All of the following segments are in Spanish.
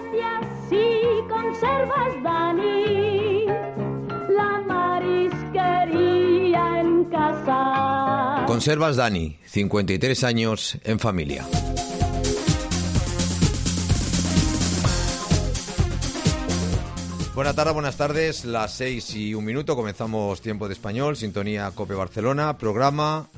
gracias si conservas, Dani, la marisquería en casa. Conservas Dani, 53 años en familia. Buenas tardes, las 6:01, comenzamos Tiempo de Español, sintonía COPE Barcelona, programa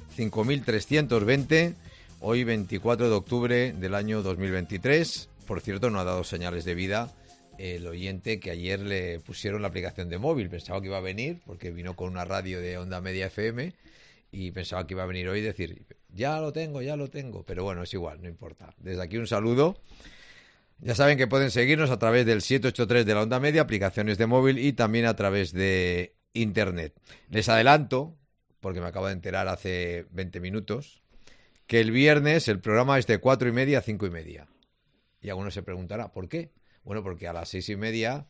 5320, hoy 24 de octubre del año 2023. Por cierto, no ha dado señales de vida el oyente que ayer le pusieron la aplicación de móvil. Pensaba que iba a venir, porque vino con una radio de Onda Media FM, y pensaba que iba a venir hoy y decir, ya lo tengo, pero bueno, es igual, no importa. Desde aquí un saludo. Ya saben que pueden seguirnos a través del 783 de la Onda Media, aplicaciones de móvil y también a través de Internet. Les adelanto, porque me acabo de enterar hace 20 minutos, que el viernes el programa es de 4:30 a 5:30. Y alguno se preguntará, ¿por qué? Bueno, porque a las 6:30,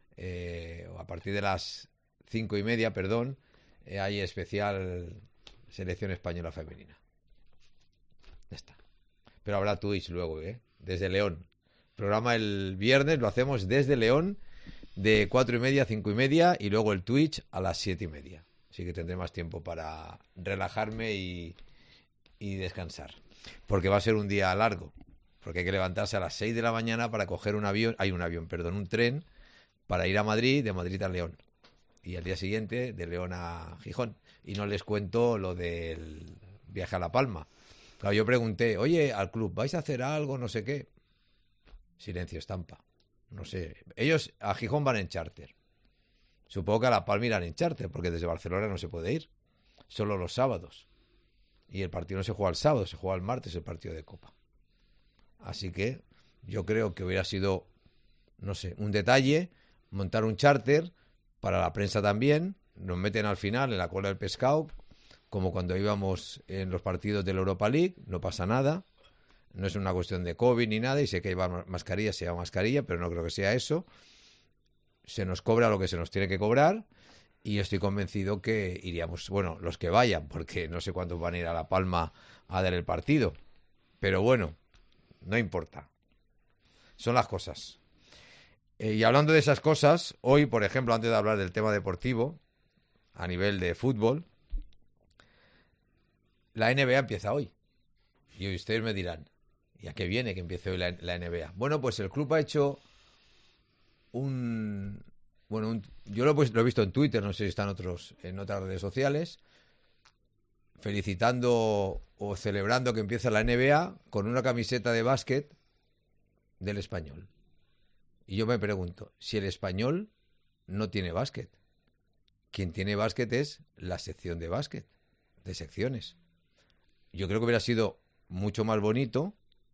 o a partir de las 5:30, perdón, hay especial Selección Española Femenina. Ya está. Pero habrá Twitch luego, desde León. Programa el viernes, lo hacemos desde León, de 4:30 a 5:30, y luego el Twitch a las 7:30. Así que tendré más tiempo para relajarme y descansar. Porque va a ser un día largo. Porque hay que levantarse a las 6 de la mañana para coger un tren, para ir a Madrid, de Madrid a León. Y al día siguiente, de León a Gijón. Y no les cuento lo del viaje a La Palma. Claro, yo pregunté, oye, al club, ¿vais a hacer algo? No sé qué. Silencio, estampa. No sé. Ellos a Gijón van en charter. Supongo que a La Palma irán en charter, porque desde Barcelona no se puede ir. Solo los sábados. Y el partido no se juega el sábado, se juega el martes, el partido de Copa. Así que yo creo que hubiera sido, no sé, un detalle montar un charter para la prensa también. Nos meten al final en la cola del pescado, como cuando íbamos en los partidos de la Europa League. No pasa nada. No es una cuestión de COVID ni nada, y sé que lleva mascarilla, se lleva mascarilla, pero no creo que sea eso. Se nos cobra lo que se nos tiene que cobrar, y estoy convencido que iríamos, bueno, los que vayan, porque no sé cuántos van a ir a La Palma a dar el partido. Pero bueno, no importa. Son las cosas. Y hablando de esas cosas, hoy, por ejemplo, antes de hablar del tema deportivo, a nivel de fútbol, la NBA empieza hoy. Y ustedes me dirán, ¿y a qué viene que empiece hoy la NBA? Bueno, pues el club ha hecho yo lo he visto en Twitter, no sé si están en otras redes sociales, felicitando o celebrando que empieza la NBA con una camiseta de básquet del Español. Y yo me pregunto, si el Español no tiene básquet, quien tiene básquet es la sección de básquet, de secciones. Yo creo que hubiera sido mucho más bonito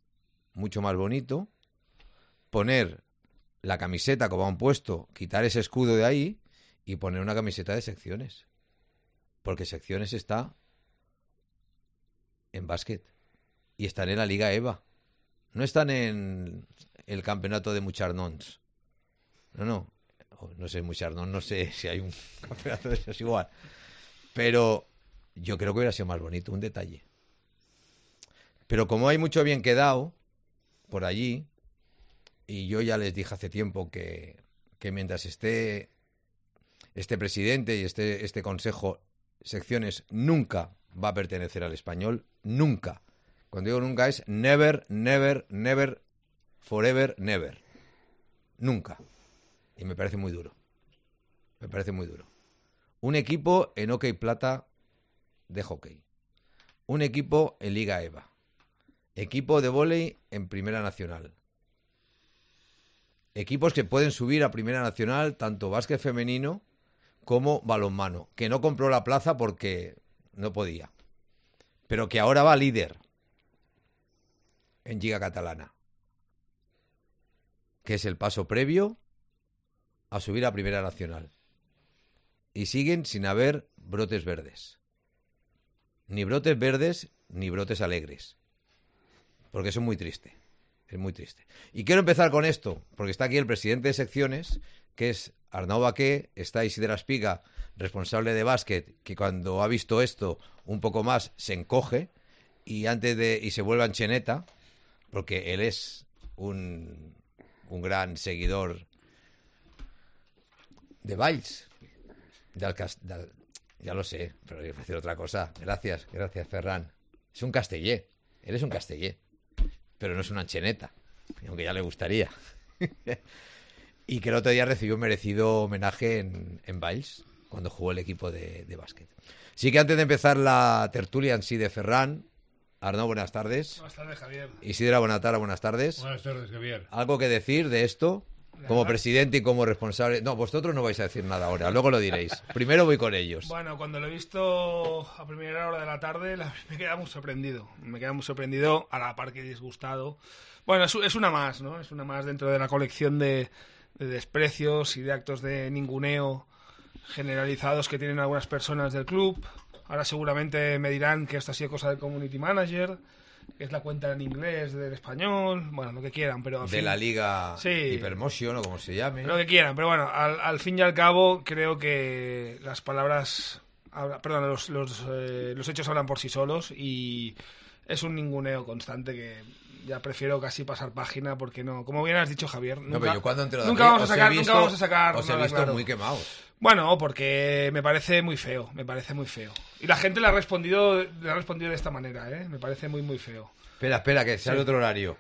poner la camiseta como han puesto, quitar ese escudo de ahí y poner una camiseta de secciones, porque secciones está en básquet y están en la Liga EVA, no están en el campeonato de Mucharnons. No sé, Mucharnons, no sé si hay un campeonato de eso, es igual, pero yo creo que hubiera sido más bonito, un detalle. Pero como hay mucho bien quedado por allí, y yo ya les dije hace tiempo que mientras esté este presidente y este consejo, secciones nunca va a pertenecer al Español, nunca. Cuando digo nunca es never, never, never, forever, never. Nunca. Y me parece muy duro. Un equipo en OK Plata de hockey. Un equipo en Liga EVA. Equipo de vóley en Primera Nacional. Equipos que pueden subir a Primera Nacional, tanto básquet femenino como balonmano, que no compró la plaza porque no podía, pero que ahora va líder en Lliga Catalana, que es el paso previo a subir a Primera Nacional. Y siguen sin haber brotes verdes. Ni brotes verdes, ni brotes alegres. Porque eso es muy triste. Es muy triste. Y quiero empezar con esto, porque está aquí el presidente de secciones, que es Arnau Baqué, está Isidre Espiga, responsable de básquet, que cuando ha visto esto un poco más se encoge y se vuelve ancheneta, porque él es un un gran seguidor de Valls. Ya lo sé, pero voy a decir otra cosa. Gracias, Ferran. Es un castellé. Él es un castellé. Pero no es una ancheneta. Aunque ya le gustaría. Y que el otro día recibió un merecido homenaje en Valls, cuando jugó el equipo de básquet. Sí que antes de empezar la tertulia en sí de Ferran, Arnau, buenas tardes. Buenas tardes, Javier. Isidra Bonatara, buenas tardes. Buenas tardes, Javier. ¿Algo que decir de esto? Como presidente y como responsable. No, vosotros no vais a decir nada ahora, luego lo diréis. Primero voy con ellos. Bueno, cuando lo he visto a primera hora de la tarde, me queda muy sorprendido. Me queda muy sorprendido, a la par que disgustado. Bueno, es una más, ¿no? Es una más dentro de la colección de desprecios y de actos de ninguneo generalizados que tienen algunas personas del club. Ahora seguramente me dirán que esto ha sido cosa del community manager, que es la cuenta en inglés del español, bueno, lo que quieran, pero... De la liga sí, Hypermotion o como se llame. Lo que quieran, pero bueno, al fin y al cabo creo que las palabras... Perdón, los hechos hablan por sí solos y es un ninguneo constante que ya prefiero casi pasar página porque no... Como bien has dicho, Javier, nunca, no, pero yo cuando entro de nunca vamos a sacar... Os he visto claro. muy quemados. Bueno, porque me parece muy feo, Y la gente le ha respondido de esta manera, ¿eh? Me parece muy, muy feo. Espera, que sale otro horario.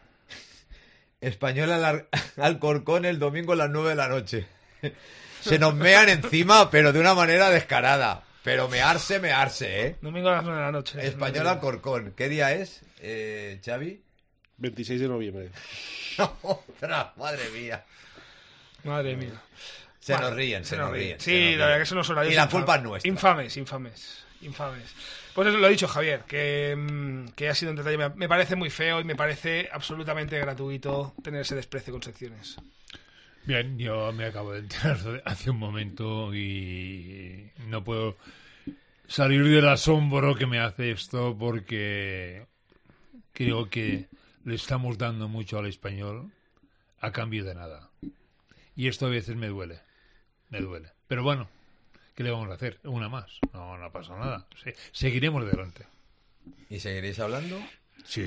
Español al Alcorcón el domingo a las 9 de la noche. Se nos mean encima, pero de una manera descarada. Pero mearse, ¿eh? Domingo a las 9 de la noche. Español al Alcorcón. ¿Qué día es, Xavi? 26 de noviembre. ¡Ostras! Madre mía. Madre mía. Se nos ríen. Sí, la verdad que son los horarios. Y la culpa es nuestra. Infames. Pues eso lo ha dicho Javier, que ha sido un detalle. Me parece muy feo y me parece absolutamente gratuito tener ese desprecio con secciones. Bien, yo me acabo de enterar hace un momento y no puedo salir del asombro que me hace esto porque creo que le estamos dando mucho al español a cambio de nada. Y esto a veces me duele. Pero bueno, ¿qué le vamos a hacer? Una más. No pasa nada. Sí, seguiremos adelante. ¿Y seguiréis hablando? Sí.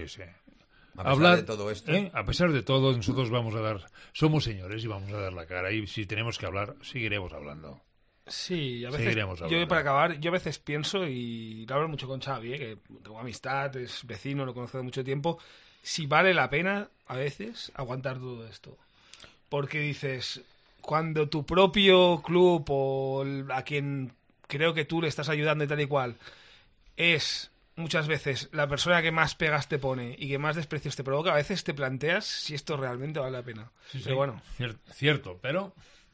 A pesar de todo esto. A pesar de todo, nosotros somos señores y vamos a dar la cara. Y si tenemos que hablar, seguiremos hablando. Sí, a veces, seguiremos hablando. Yo para acabar, yo a veces pienso, y lo hablo mucho con Xavi, que tengo amistad, es vecino, lo conozco de mucho tiempo, si vale la pena, a veces, aguantar todo esto. Porque dices, cuando tu propio club o a quien creo que tú le estás ayudando y tal y cual, es muchas veces la persona que más pegas te pone y que más desprecios te provoca, a veces te planteas si esto realmente vale la pena. Sí, pero bueno. Cierto, pero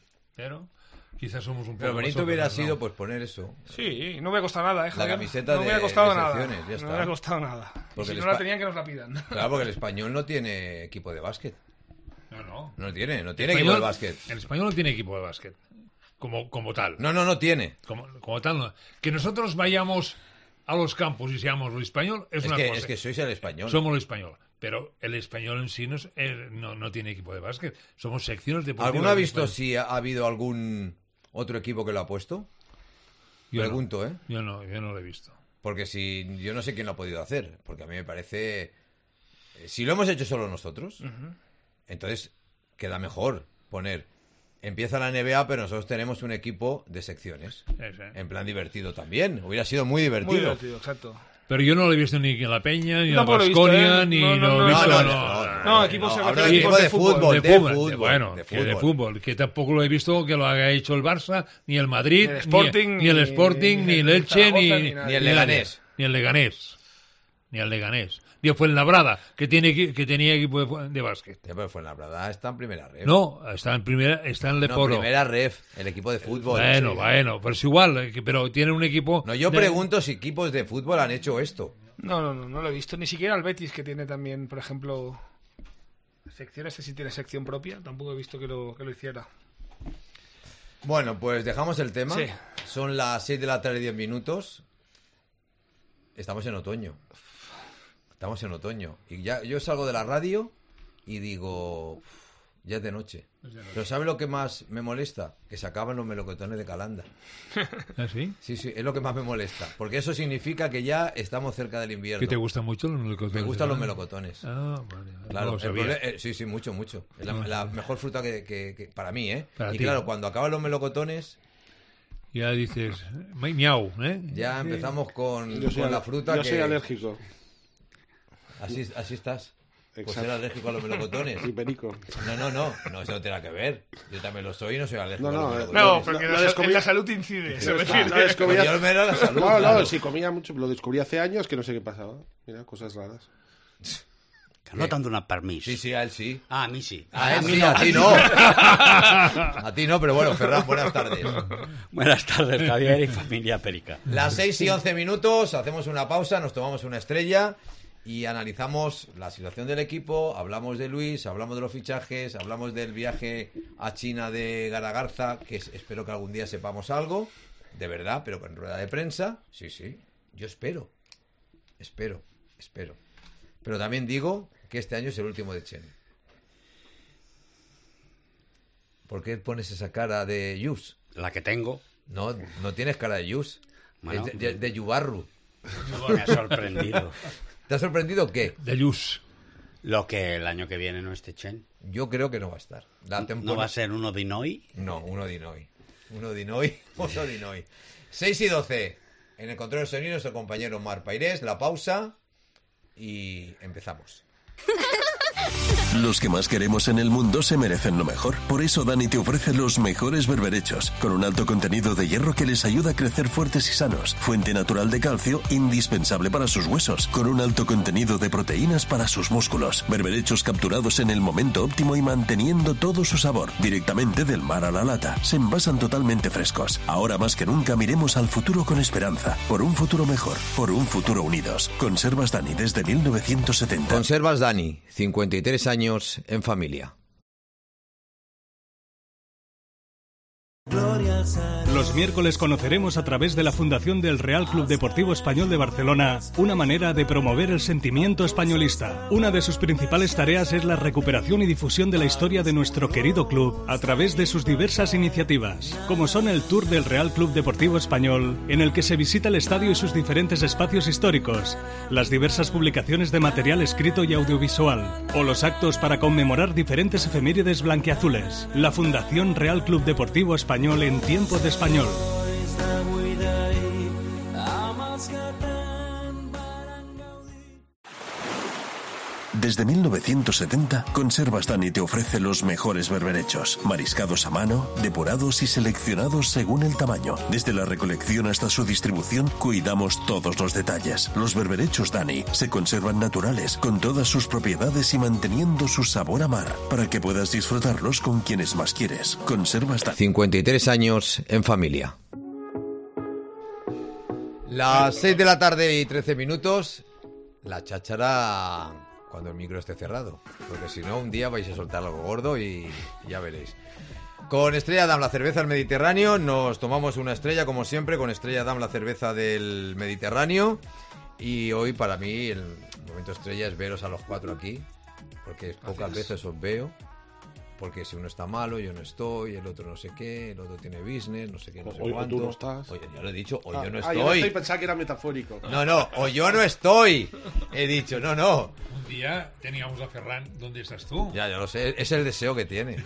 quizás somos un poco... Pero bonito hubiera sido pues poner eso. Sí, no me ha costado nada, La camiseta no me ha costado de nada. secciones, ya está. No me ha costado nada. Porque si no la tenían, que nos la pidan. Claro, porque el español no tiene equipo de básquet. No tiene equipo de básquet. El español no tiene equipo de básquet. Como tal. No tiene. Como tal, no. Que nosotros vayamos a los campos y seamos lo español es una cosa. Es que sois el español. Somos lo español. Pero el español en sí no tiene equipo de básquet. Somos secciones deportivas. ¿Alguno ha visto si ha habido algún otro equipo que lo ha puesto? Pregunto, ¿eh? Yo no lo he visto. Porque yo no sé quién lo ha podido hacer. Porque a mí me parece... Si lo hemos hecho solo nosotros, entonces queda mejor poner... Empieza la NBA, pero nosotros tenemos un equipo de secciones. Sí. En plan divertido también. Hubiera sido muy divertido. Muy divertido, exacto. Pero yo no lo he visto ni en La Peña, ni en Tampoco lo he visto, Baskonia, ni no, he visto... No, equipos de fútbol. Bueno, de fútbol. Que tampoco lo he visto que lo haya hecho el Barça, ni el Madrid, ni el Sporting, ni el Elche, ni el Leganés. Ni el Leganés. Ni el Fuenlabrada, que tenía equipo de básquet. Pero Fuenlabrada está en primera ref. No, está en Leporo. Primera ref, el equipo de fútbol. Bueno, pero es igual, pero tiene un equipo... No, yo pregunto si equipos de fútbol han hecho esto. No lo he visto. Ni siquiera el Betis, que tiene también, por ejemplo, secciones, sí tiene sección propia. Tampoco he visto que lo hiciera. Bueno, pues dejamos el tema. Sí. Son las 6 de la tarde, 10 minutos. Estamos en otoño. Y ya yo salgo de la radio y digo... Ya es de noche. Pero ¿sabes lo que más me molesta? Que se acaban los melocotones de Calanda. ¿Ah, sí? Sí, es lo que más me molesta. Porque eso significa que ya estamos cerca del invierno. ¿Qué te gustan mucho los melocotones? Me gustan los melocotones. Ah, vale. Claro, No lo sabía. sí, mucho. Es la mejor fruta que para mí, ¿eh? Para y ti. claro, cuando acaban los melocotones, Ya dices, miau, ¿eh? ya empezamos con la fruta Yo que... soy alérgico. Así estás. Pues Exacto. ser alérgico a los melocotones. Y perico. No, eso no tiene nada que ver. Yo también lo soy y no soy alérgico No, a los no, melocotones. No, porque Lo en descubrí- la salud incide. Se Lo refiere. descubrí Pues yo me da la salud. No, claro. sí, comía mucho. Lo descubrí hace años que no sé qué pasaba. Mira, cosas raras. Que no tanto una permis. Sí, a él sí. Ah, a mí sí. A él mí sí, no. a ti no. A ti no, pero bueno, Ferran, buenas tardes. Buenas tardes, Javier y familia Perica. Las 6:11, hacemos una pausa, nos tomamos una estrella y analizamos la situación del equipo, hablamos de Luis, hablamos de los fichajes, hablamos del viaje a China de Garagarza, que espero que algún día sepamos algo, de verdad, pero con rueda de prensa. Sí, yo espero. Pero también digo que este año es el último de Chen. ¿Por qué pones esa cara de Yus? La que tengo No tienes cara de Yus. Bueno. Es de Yubarru. me ha sorprendido. ¿Te ha sorprendido qué? De luz. Lo que el año que viene no esté Chen. Yo creo que no va a estar. ¿No va a ser uno de Inoi? No, uno de Inoi. Otro de Inoi. 6:12. En el control de sonido nuestro compañero Mar Pairés. La pausa y empezamos. Los que más queremos en el mundo se merecen lo mejor. Por eso Dani te ofrece los mejores berberechos, con un alto contenido de hierro que les ayuda a crecer fuertes y sanos. Fuente natural de calcio, indispensable para sus huesos, con un alto contenido de proteínas para sus músculos. Berberechos capturados en el momento óptimo y manteniendo todo su sabor. Directamente del mar a la lata. Se envasan totalmente frescos. Ahora más que nunca miremos al futuro con esperanza. Por un futuro mejor. Por un futuro unidos. Conservas Dani desde 1970. Conservas Dani, 53 años en familia. Los miércoles conoceremos a través de la Fundación del Real Club Deportivo Español de Barcelona una manera de promover el sentimiento españolista. Una de sus principales tareas es la recuperación y difusión de la historia de nuestro querido club a través de sus diversas iniciativas, como son el Tour del Real Club Deportivo Español, en el que se visita el estadio y sus diferentes espacios históricos, las diversas publicaciones de material escrito y audiovisual, o los actos para conmemorar diferentes efemérides blanquiazules. La Fundación Real Club Deportivo Español en tiempo de español. Desde 1970, Conservas Dani te ofrece los mejores berberechos, mariscados a mano, depurados y seleccionados según el tamaño. Desde la recolección hasta su distribución, cuidamos todos los detalles. Los berberechos Dani se conservan naturales, con todas sus propiedades y manteniendo su sabor a mar, para que puedas disfrutarlos con quienes más quieres. Conservas Dani. 53 años en familia. Las 6:13. La cháchara cuando el micro esté cerrado, porque si no un día vais a soltar algo gordo y ya veréis. Con Estrella Damm, la cerveza del Mediterráneo, nos tomamos una estrella como siempre con Estrella Damm, la cerveza del Mediterráneo, y hoy para mí el momento estrella es veros a los cuatro aquí, porque pocas veces os veo, porque si uno está malo, yo no estoy, el otro no sé qué, el otro tiene business, no sé qué, no sé Hoy cuánto. tú no estás. Oye, ya lo he dicho, hoy yo no yo no estoy. estoy, pensaba que era metafórico. No, o yo no estoy. He dicho, no. Un día teníamos a Ferran, ¿dónde estás tú? Ya lo sé, es el deseo que tiene.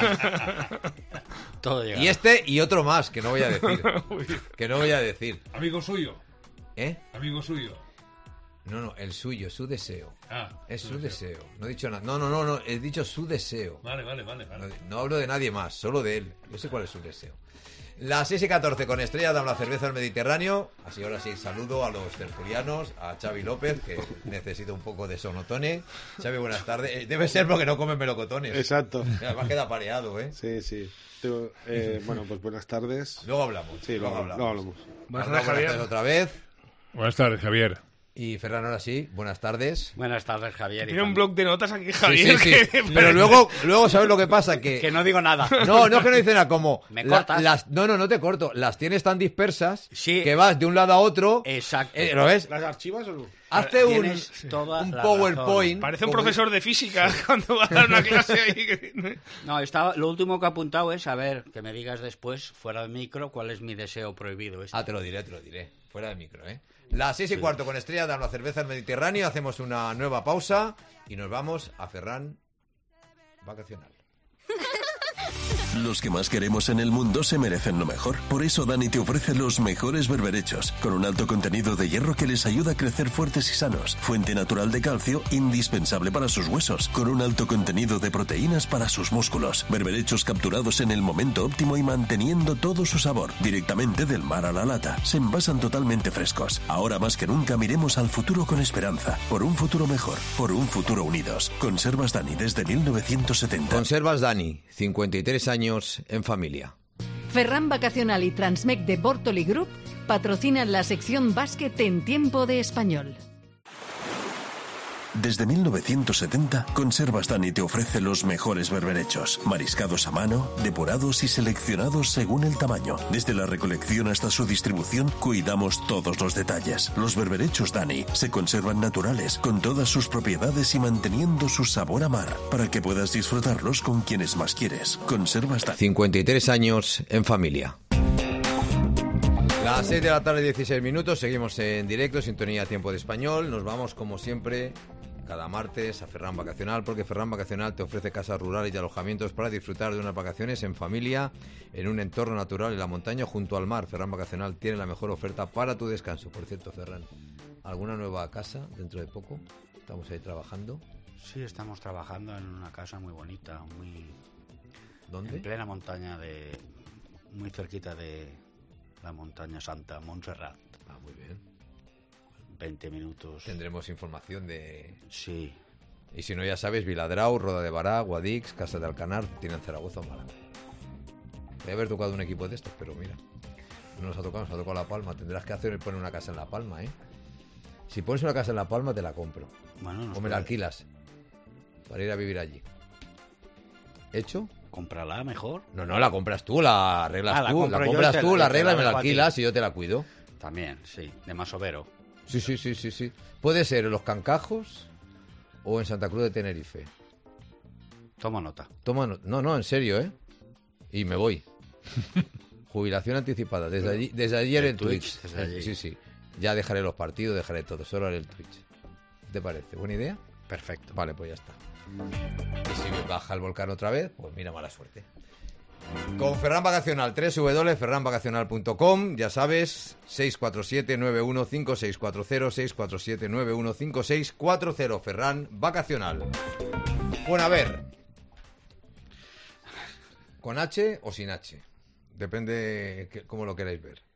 Todo llega. Y este y otro más, que no voy a decir. Amigo suyo. ¿Eh? Amigo suyo. No, el suyo, su deseo. Ah, Es su deseo. No he dicho nada. No, he dicho su deseo. Vale. No hablo de nadie más, solo de él. Yo sé cuál es su deseo. Las 6:14 con Estrella Damm, la cerveza del Mediterráneo. Así ahora sí, saludo a los tertulianos, a Xavi López, que necesita un poco de sonotone. Xavi, buenas tardes. Debe ser porque no comen melocotones. Exacto. Además queda pareado, ¿eh? Sí. Bueno, pues buenas tardes. Luego hablamos. Sí, luego hablamos. Buenas Buenas tardes, Javier. tardes otra vez. Buenas tardes, Javier. Y Ferran, ahora sí, buenas tardes. Buenas tardes, Javier. y Tiene un familia. bloc de notas aquí, Javier. Sí. que- Pero luego ¿sabes lo que pasa? Que no digo nada. No es que no dicen nada, como... ¿Me cortas? No te corto. Las tienes tan dispersas Sí. que vas de un lado a otro. Exacto. ¿Lo ves? ¿Las archivas o no? Hazte Tienes toda un la PowerPoint. Parece un como- profesor de física cuando va a dar una clase ahí. No, lo último que he apuntado es, a ver, que me digas después, fuera del micro, cuál es mi deseo prohibido. Te lo diré. Fuera de micro, ¿eh? Las 6:15 con Estrella dan la cerveza al Mediterráneo. Hacemos una nueva pausa y nos vamos a Ferran Vacacional. Los que más queremos en el mundo se merecen lo mejor. Por eso Dani te ofrece los mejores berberechos, con un alto contenido de hierro que les ayuda a crecer fuertes y sanos. Fuente natural de calcio, indispensable para sus huesos, con un alto contenido de proteínas para sus músculos. Berberechos capturados en el momento óptimo y manteniendo todo su sabor, directamente del mar a la lata. Se envasan totalmente frescos. Ahora más que nunca miremos al futuro con esperanza. Por un futuro mejor, por un futuro unidos. Conservas Dani desde 1970. Conservas Dani, 53 años en familia. Ferran Vacacional y Transmec de Bortoli Group patrocinan la sección básquet en Tiempo de Español. Desde 1970, Conservas Dani te ofrece los mejores berberechos, mariscados a mano, depurados y seleccionados según el tamaño. Desde la recolección hasta su distribución, cuidamos todos los detalles. Los berberechos Dani se conservan naturales, con todas sus propiedades y manteniendo su sabor a mar, para que puedas disfrutarlos con quienes más quieres. Conservas Dani. 53 años en familia. Las 6 de la tarde, 16 minutos. Seguimos en directo, sintonía Tiempo de Español. Nos vamos, como siempre, cada martes a Ferran Vacacional, porque Ferran Vacacional te ofrece casas rurales y alojamientos para disfrutar de unas vacaciones en familia, en un entorno natural en la montaña junto al mar. Ferran Vacacional tiene la mejor oferta para tu descanso. Por cierto, Ferran, ¿alguna nueva casa dentro de poco? Estamos ahí trabajando. Sí, estamos trabajando en una casa muy bonita, ¿Dónde? en plena montaña, muy cerquita de la montaña Santa, Montserrat. Ah, muy bien. 20 minutos. Tendremos información de... Sí. Y si no, ya sabes, Viladrau, Roda de Bará, Guadix, Casa de Alcanar, tienen Zaragoza o Málaga. Podría haber tocado un equipo de estos, pero mira, no nos ha tocado La Palma. Tendrás que poner una casa en La Palma, ¿eh? Si pones una casa en La Palma, te la compro. Bueno, O me la alquilas para ir a vivir allí. ¿Hecho? Cómprala mejor. No, la compras tú, la arreglas la tú. compro La yo compras y te tú, la- la te la arreglas, me la dejo a ti. alquilas y yo te la cuido. También, sí, de Masovero. Sí. Puede ser en Los Cancajos o en Santa Cruz de Tenerife. Toma nota. No, en serio, ¿eh? Y me voy. Jubilación anticipada. Desde ayer en Twitch. desde allí. Sí. Ya dejaré los partidos, dejaré todo. Solo haré el Twitch. ¿Te parece? ¿Buena idea? Perfecto. Vale, pues ya está. Y si me baja el volcán otra vez, pues mira, mala suerte. Con Ferran Vacacional, www.ferranvacacional.com, ya sabes, 647-915640, 647-915640, Ferran Vacacional. Bueno, a ver, ¿con H o sin H? Depende cómo lo queráis ver.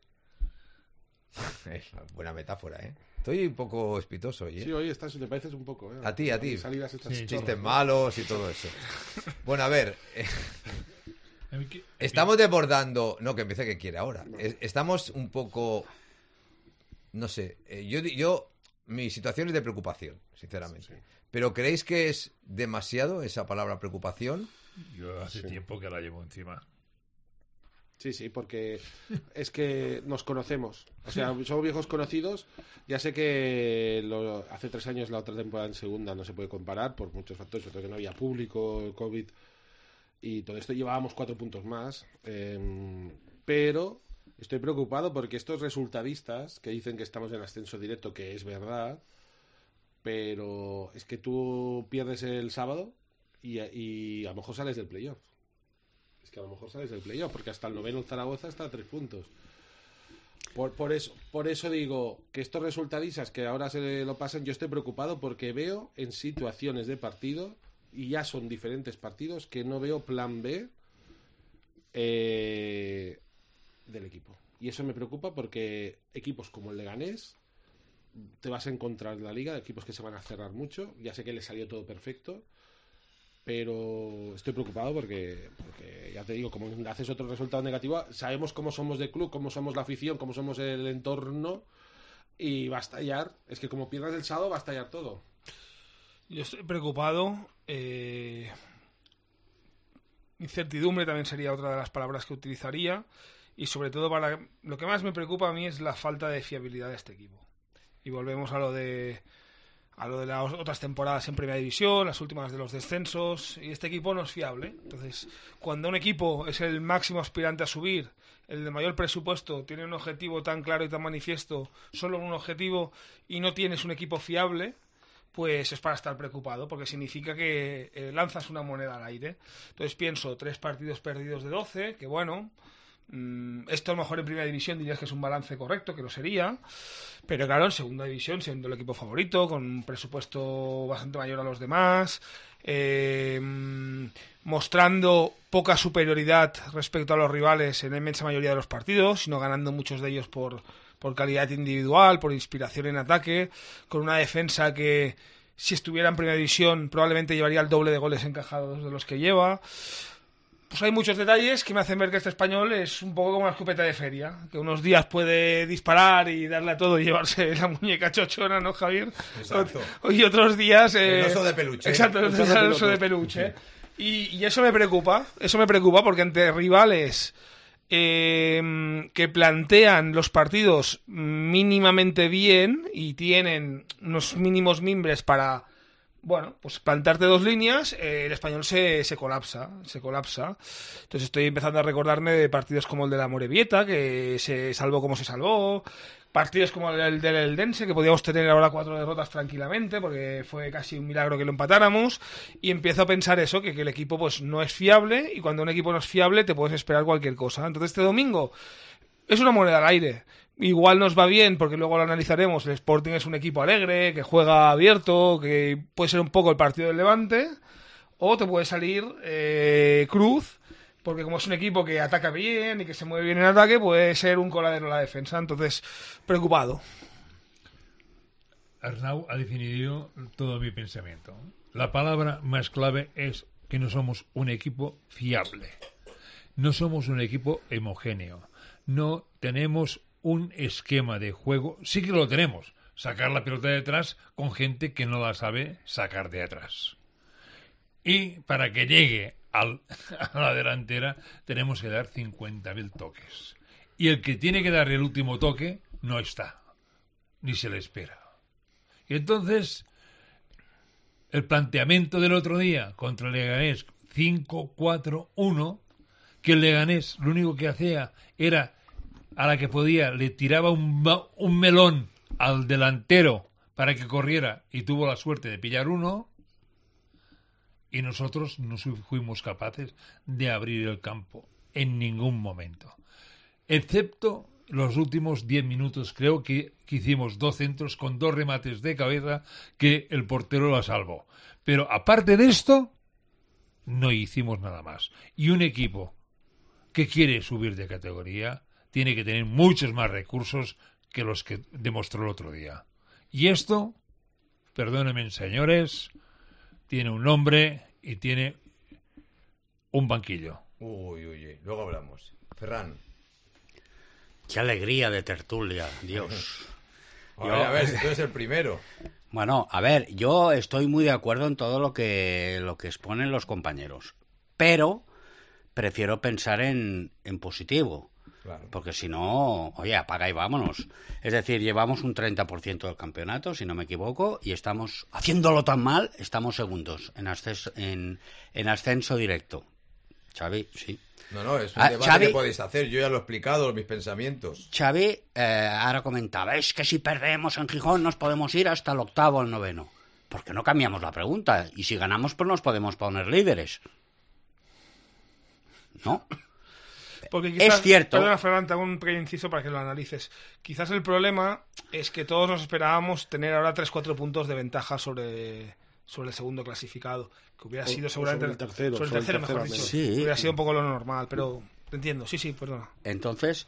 Buena metáfora, ¿eh? Estoy un poco espitoso hoy, ¿eh? Sí, hoy te pareces un poco, ¿eh? A ti. Salidas estas Sí, chorras, Chistes ¿no? malos y todo eso. Bueno, a ver... Estamos desbordando... No, que empiece que quiere ahora. Estamos un poco... No sé. Yo mi situación es de preocupación, sinceramente. Sí. ¿Pero creéis que es demasiado esa palabra preocupación? Yo hace Sí. tiempo que la llevo encima. Sí, porque es que nos conocemos. O sea, somos viejos conocidos. Ya sé que hace 3 años la otra temporada en segunda no se puede comparar por muchos factores, sobre todo que no había público, el COVID y todo esto. Llevábamos 4 puntos más. Pero estoy preocupado porque estos resultadistas que dicen que estamos en ascenso directo, que es verdad, pero es que tú pierdes el sábado y a lo mejor sales del playoff. Es que a lo mejor sales del playoff, porque hasta el noveno el Zaragoza está a 3 puntos. Por eso digo que estos resultadistas que ahora se lo pasan, yo estoy preocupado porque veo en situaciones de partido, y ya son diferentes partidos, que no veo plan B del equipo. Y eso me preocupa porque equipos como el Leganés te vas a encontrar en la liga, equipos que se van a cerrar mucho. Ya sé que les salió todo perfecto, pero estoy preocupado porque ya te digo, como haces otro resultado negativo, sabemos cómo somos de club, cómo somos la afición, cómo somos el entorno, y va a estallar. Es que como pierdas el sábado va a estallar todo. Yo estoy preocupado. Incertidumbre también sería otra de las palabras que utilizaría. Y sobre todo, lo que más me preocupa a mí es la falta de fiabilidad de este equipo. Y volvemos a lo de las otras temporadas en Primera División, las últimas de los descensos, y este equipo no es fiable. Entonces, cuando un equipo es el máximo aspirante a subir, el de mayor presupuesto, tiene un objetivo tan claro y tan manifiesto, solo un objetivo, y no tienes un equipo fiable, pues es para estar preocupado, porque significa que lanzas una moneda al aire. Entonces pienso, 3 partidos perdidos de 12, que bueno, esto a lo mejor en Primera División dirías que es un balance correcto, que lo sería, pero claro, en Segunda División, siendo el equipo favorito, con un presupuesto bastante mayor a los demás, mostrando poca superioridad respecto a los rivales en la inmensa mayoría de los partidos, sino ganando muchos de ellos por calidad individual, por inspiración en ataque, con una defensa que, si estuviera en Primera División, probablemente llevaría el doble de goles encajados de los que lleva. Pues hay muchos detalles que me hacen ver que este Español es un poco como una escopeta de feria, que unos días puede disparar y darle a todo y llevarse la muñeca chochona, ¿no, Javier? Exacto. Y otros días... el oso de peluche. Exacto, el oso de peluche. Y eso me preocupa porque ante rivales que plantean los partidos mínimamente bien y tienen unos mínimos mimbres para, bueno, pues plantarte 2 líneas, el Español se colapsa. Entonces estoy empezando a recordarme de partidos como el de la Morevieta, que se salvó como se salvó, partidos como el del Eldense, que podíamos tener ahora 4 derrotas tranquilamente, porque fue casi un milagro que lo empatáramos, y empiezo a pensar eso, que el equipo pues no es fiable, y cuando un equipo no es fiable te puedes esperar cualquier cosa. Entonces este domingo es una moneda al aire. Igual nos va bien, porque luego lo analizaremos, el Sporting es un equipo alegre, que juega abierto, que puede ser un poco el partido del Levante, o te puede salir cruz, porque como es un equipo que ataca bien y que se mueve bien en ataque, puede ser un coladero en la defensa. Entonces, preocupado. Arnau ha definido todo mi pensamiento. La palabra más clave es que no somos un equipo fiable. No somos un equipo homogéneo. No tenemos un esquema de juego. Sí que lo tenemos. Sacar la pelota de atrás con gente que no la sabe sacar de atrás. Y para que llegue a la delantera tenemos que dar 50.000 toques. Y el que tiene que dar el último toque no está. Ni se le espera. Y entonces, el planteamiento del otro día contra el Leganés 5-4-1, que el Leganés lo único que hacía era, a la que podía, le tiraba un melón al delantero para que corriera y tuvo la suerte de pillar uno, y nosotros no fuimos capaces de abrir el campo en ningún momento. Excepto los últimos 10 minutos, creo que hicimos 2 centros con 2 remates de cabeza que el portero la salvó. Pero aparte de esto, no hicimos nada más. Y un equipo que quiere subir de categoría tiene que tener muchos más recursos que los que demostró el otro día. Y esto, perdónenme señores, tiene un nombre y tiene un banquillo. Uy, luego hablamos. Ferran. Qué alegría de tertulia, Dios. A ver, si tú eres el primero. Bueno, a ver, yo estoy muy de acuerdo en todo lo que exponen los compañeros, pero prefiero pensar en positivo. Claro. Porque si no, oye, apaga y vámonos. Es decir, llevamos un 30% del campeonato, si no me equivoco, y estamos, haciéndolo tan mal, estamos segundos en ascenso directo. Xavi, sí. No, es un debate Xavi, que podéis hacer. Yo ya lo he explicado, mis pensamientos. Xavi ahora comentaba, es que si perdemos en Gijón nos podemos ir hasta el 8º o el 9º. ¿Por qué no cambiamos la pregunta? Y si ganamos, pues nos podemos poner líderes. ¿No? Porque quizás, es cierto. Perdona, Ferran, un pequeño inciso para que lo analices. Quizás el problema es que todos nos esperábamos tener ahora 3-4 puntos de ventaja sobre el segundo clasificado, que hubiera sido seguramente sobre el tercero, mejor dicho. Sí. Hubiera sido un poco lo normal, pero te entiendo. Sí, perdona. Entonces,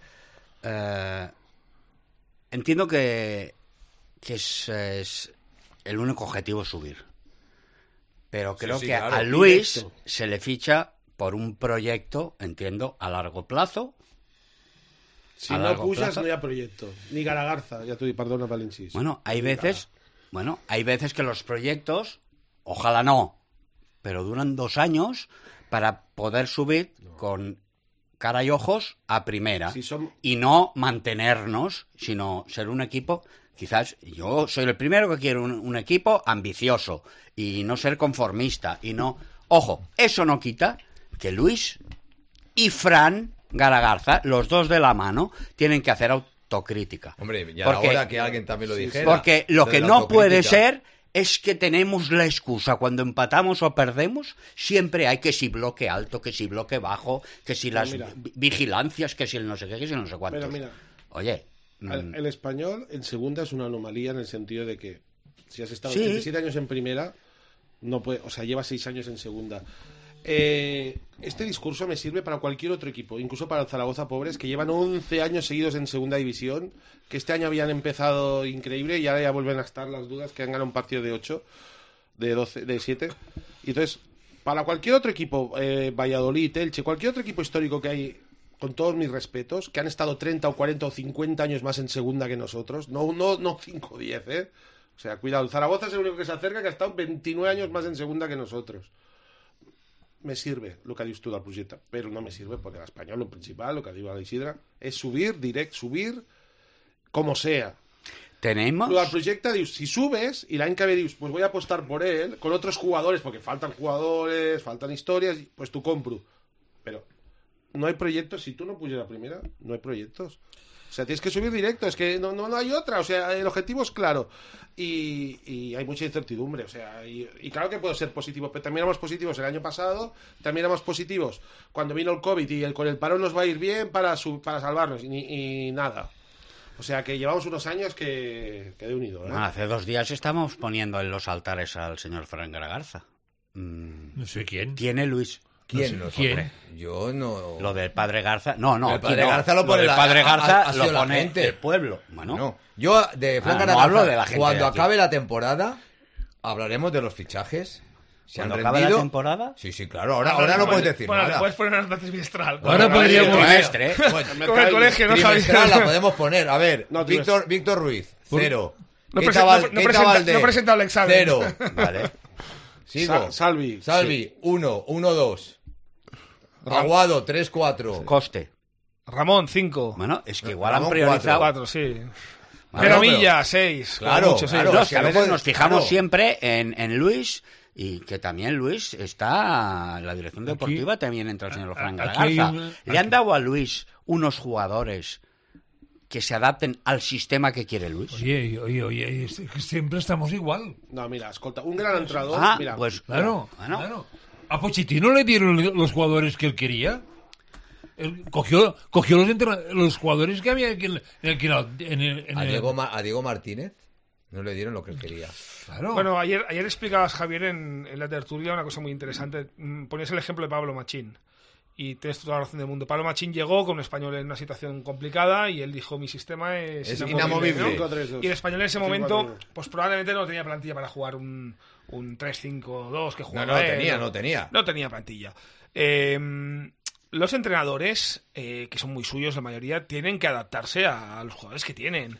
entiendo que es el único objetivo subir. Pero creo que claro, a Luis directo se le ficha por un proyecto, entiendo, a largo plazo. Si no pujas, no hay proyecto. Ni Garagarza, ya te perdona para el inciso. Bueno, hay veces que los proyectos, ojalá no, pero duran 2 años para poder subir con cara y ojos a primera. Y no mantenernos, sino ser un equipo Quizás yo soy el primero que quiero un equipo ambicioso y no ser conformista y no... Ojo, eso no quita que Luis y Fran Garagarza, los dos de la mano, tienen que hacer autocrítica. Hombre, ya era hora que alguien también lo dijera. Porque lo que no puede ser es que tenemos la excusa cuando empatamos o perdemos, siempre hay que si bloque alto, que si bloque bajo, que si las vigilancias, que si el no sé qué, que si el no sé cuántos. Pero mira, oye... El español en segunda es una anomalía en el sentido de que si has estado 87 años en primera, no puede, o sea, llevas 6 años en segunda. Este discurso me sirve para cualquier otro equipo, incluso para el Zaragoza Pobres, que llevan 11 años seguidos en segunda división, que este año habían empezado increíble y ahora ya vuelven a estar las dudas, que han ganado un partido de 8, de 12, de 7. Y entonces, para cualquier otro equipo, Valladolid, Elche, cualquier otro equipo histórico que hay, con todos mis respetos, que han estado 30 o 40 o 50 años más en segunda que nosotros, no 5 o 10, O sea, cuidado, el Zaragoza es el único que se acerca, que ha estado 29 años más en segunda que nosotros. Me sirve el que ha dicho tú del projecte, però no me sirve porque el español, lo principal, lo que diu la Isidra, es subir, subir, como sea. Tenemos... Lo del projecte, dius, si subes, y l'any que ve dius, pues voy a apostar por él, con otros jugadores, porque faltan jugadores, faltan historias, pues tú compro. Pero no hay proyectos, si tú no pujas a primera, no hay proyectos. O sea, tienes que subir directo, es que no hay otra, o sea, el objetivo es claro. Y hay mucha incertidumbre, o sea, y claro que puedo ser positivo, pero también éramos positivos el año pasado, también éramos positivos cuando vino el COVID y con el parón nos va a ir bien para salvarnos, y nada. O sea, que llevamos unos años que de unido, ¿eh? Hace 2 días estamos poniendo en los altares al señor Fran Garagarza. No sé quién. Tiene Luis. ¿Quién? No sé quién. Yo no... Lo del padre Garza... No, el padre Garza lo pone del padre Garza ha lo sido la pone gente. el pueblo. Bueno, No. Yo de Fran no Garza, hablo de la gente cuando de aquí. acabe la temporada, hablaremos de los fichajes. ¿Se han ¿cuando acabe rendido? la temporada? Sí, claro. Ahora no puedes decir bueno, nada. puedes poner una nota trimestral. Ahora podríamos... Trimestre. Con el colegio, ¿no, Javier? Trimestral la podemos poner. A ver, No, Víctor Ruiz, 0. No ¿Qué he chaval de? presentado el examen. 0. Vale. Sigo. Salvi. Salvi, 1, 1-2. Aguado, 3-4. Coste. Ramón, 5. Bueno, es que igual Ramón, han priorizado... 4, sí. Vale, Pero no, Milla, 6. Claro, mucho, sí. claro. No, es que a no veces puede- nos fijamos claro. siempre en Luis, y que también Luis está en la dirección deportiva, también entra el señor Fran aquí hay Garagarza. Le han dado a Luis unos jugadores que se adapten al sistema que quiere Luis. Oye, es que siempre estamos igual. No, mira, escolta, un gran entrenador, mira, pues Claro, bueno. claro. ¿A Pochettino le dieron los jugadores que él quería? Él cogió los jugadores que había A Diego Martínez no le dieron lo que él quería. Claro. Bueno, ayer explicabas, Javier, en la tertulia una cosa muy interesante. Ponías el ejemplo de Pablo Machín. Y tienes toda la razón del mundo. Pablo Machín llegó con un español en una situación complicada y él dijo, mi sistema es inamovible. ¿no? 5-3-2. Y el español en ese momento, 5-4-2. pues probablemente no tenía plantilla para jugar un 3-5-2 que jugaba No él. tenía. No tenía plantilla. Los entrenadores, que son muy suyos la mayoría, tienen que adaptarse a los jugadores que tienen.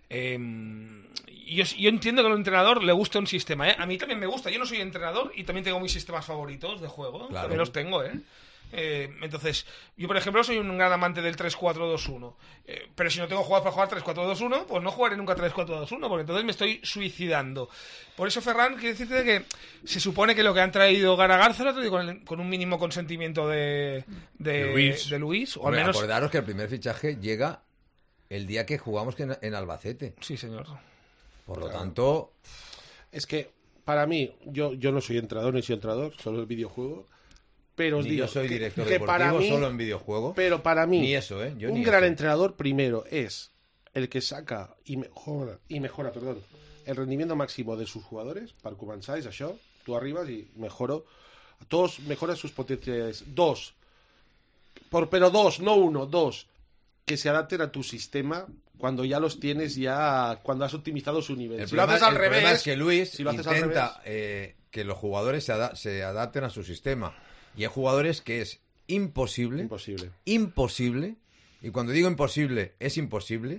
Yo entiendo que a un entrenador le gusta un sistema, ¿eh? A mí también me gusta. Yo no soy entrenador y también tengo mis sistemas favoritos de juego. Claro. También los tengo, ¿eh? Entonces, yo por ejemplo soy un gran amante del 3-4-2-1, pero si no tengo jugadores para jugar 3-4-2-1, pues no jugaré nunca 3-4-2-1, porque entonces me estoy suicidando. Por eso, Ferran, quiero decirte que se supone que lo que han traído Garagarza lo ha traído con un mínimo consentimiento de Luis, o al Hombre, menos... acordaros que el primer fichaje llega el día que jugamos en Albacete. Sí, señor. Por lo tanto, es que para mí, yo no soy entrenador ni soy entrenador, solo el videojuego. Pero os ni digo yo soy que director para deportivo mí, solo en videojuego. pero para mí, Ni eso, yo un ni gran eso. entrenador primero es el que saca y mejora el rendimiento máximo de sus jugadores. Para començar és això, tú arribas y todos mejoran sus potencialidades. Pero dos, no uno, dos, que se adapten a tu sistema cuando ya los tienes, cuando has optimizado su nivel. El Si lo haces al revés, problema es que Luis si lo haces al intenta que los jugadores se adapten a su sistema. Y hay jugadores que es imposible, y cuando digo imposible, es imposible,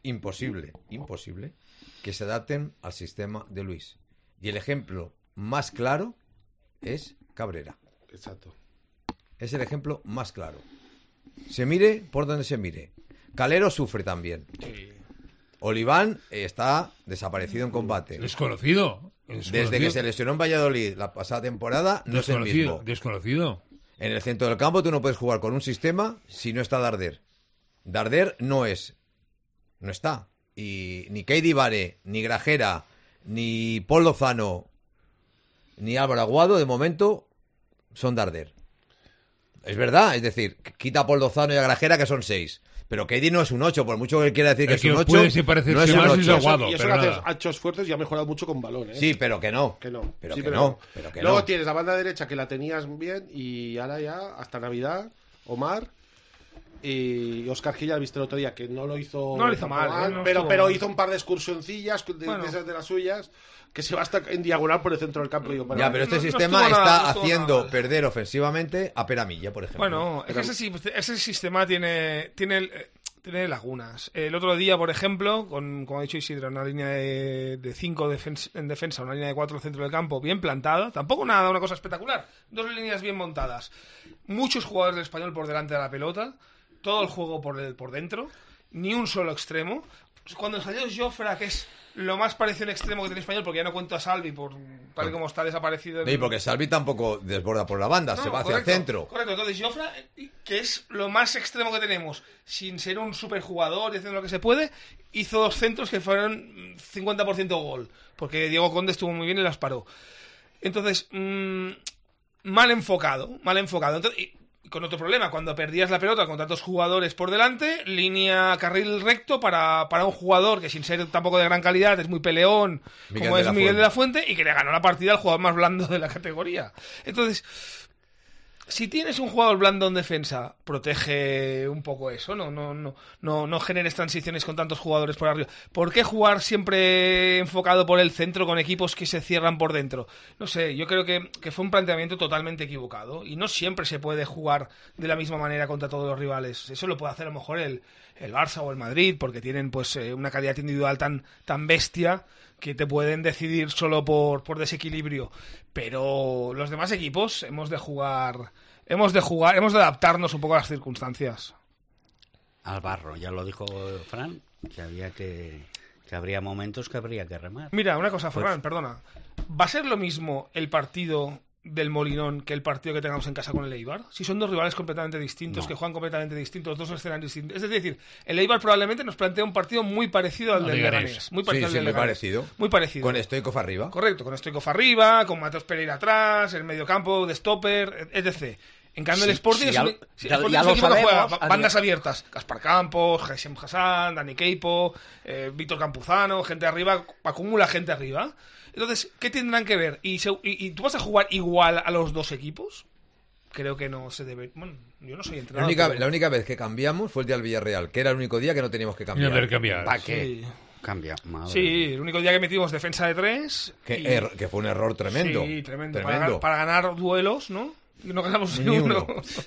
que se adapten al sistema de Luis. Y el ejemplo más claro es Cabrera. Exacto. Es el ejemplo más claro. Se mire por donde se mire. Calero sufre también. Oliván está desaparecido en combate. Desconocido. Desde que se lesionó en Valladolid la pasada temporada, no es el mismo. Desconocido. En el centro del campo tú no puedes jugar con un sistema si no está Darder. Darder no está. Y ni Keidi Vare, ni Grajera, ni Paul Lozano, ni Álvaro Aguado, de momento, son Darder. Es verdad, es decir, quita a Paul Lozano y a Grajera, que son 6. Pero Keidi no es un 8, por mucho que él quiera decir que es un 8, no es un 8. Y eso que hace hachos fuertes y ha mejorado mucho con balón, ¿eh? Sí, pero que no. Pero que no. Luego no. tienes la banda derecha que la tenías bien y ahora ya, hasta Navidad, Omar y Óscar Gil, ya viste el otro día que no lo hizo mal, no pero hizo un par de excursioncillas de esas de las suyas que se va hasta en diagonal por el centro del campo. Pero este sistema está haciendo perder ofensivamente a Peramilla, por ejemplo. Bueno, es que ese sistema tiene lagunas. El otro día, por ejemplo, como ha dicho Isidro, una línea de 5 en defensa, una línea de 4 en el centro del campo, bien plantada. Tampoco una cosa espectacular. 2 líneas bien montadas. Muchos jugadores del Español por delante de la pelota. Todo el juego por dentro. Ni un solo extremo. Cuando salió Jofra, que es lo más parecido a un extremo que tiene Español, porque ya no cuento a Salvi tal y como está desaparecido. Sí, porque Salvi tampoco desborda por la banda, se va hacia el centro. Correcto, entonces Jofra, que es lo más extremo que tenemos, sin ser un superjugador y haciendo lo que se puede, hizo 2 centros que fueron 50% gol, porque Diego Conde estuvo muy bien y las paró. Entonces, mal enfocado. Entonces, y con otro problema, cuando perdías la pelota con tantos jugadores por delante, línea carril recto para un jugador que sin ser tampoco de gran calidad es muy peleón, como es Miguel de la Fuente, y que le ganó la partida al jugador más blando de la categoría. Entonces, si tienes un jugador blando en defensa, protege un poco eso, no generes transiciones con tantos jugadores por arriba. ¿Por qué jugar siempre enfocado por el centro con equipos que se cierran por dentro? No sé, yo creo que fue un planteamiento totalmente equivocado y no siempre se puede jugar de la misma manera contra todos los rivales. Eso lo puede hacer a lo mejor el Barça o el Madrid, porque tienen pues una calidad individual tan bestia que te pueden decidir solo por desequilibrio. Pero los demás equipos hemos de adaptarnos un poco a las circunstancias. Al barro, ya lo dijo Fran, que habría momentos que habría que remar. Mira, una cosa, Fran, perdona. ¿Va a ser lo mismo el partido del Molinón que el partido que tengamos en casa con el Eibar? Si son 2 rivales completamente distintos, que juegan completamente distintos, 2 escenarios distintos. Es decir, el Eibar probablemente nos plantea un partido muy parecido al del Leganés. Muy parecido. Muy parecido. Con Stoichkov arriba. Correcto, con Stoichkov arriba, con Matheus Pereira atrás, el mediocampo de stopper, etc. En cambio, el Sporting es un equipo que juega bandas abiertas. Gaspar Campos, Hachem Hassan, Dani Queipo, Víctor Campuzano, gente arriba, acumula gente arriba. Entonces, ¿qué tendrán que ver? ¿Y tú vas a jugar igual a los 2 equipos? Creo que no se debe... Bueno, yo no soy entrenador. La única vez que cambiamos fue el día del Villarreal, que era el único día que no teníamos que cambiar. ¿Para qué? Sí. Cambia, madre. Sí, el único día que metimos defensa de 3... Que fue un error tremendo. Sí, tremendo. Para ganar duelos, ¿no? Y no ganamos ni uno.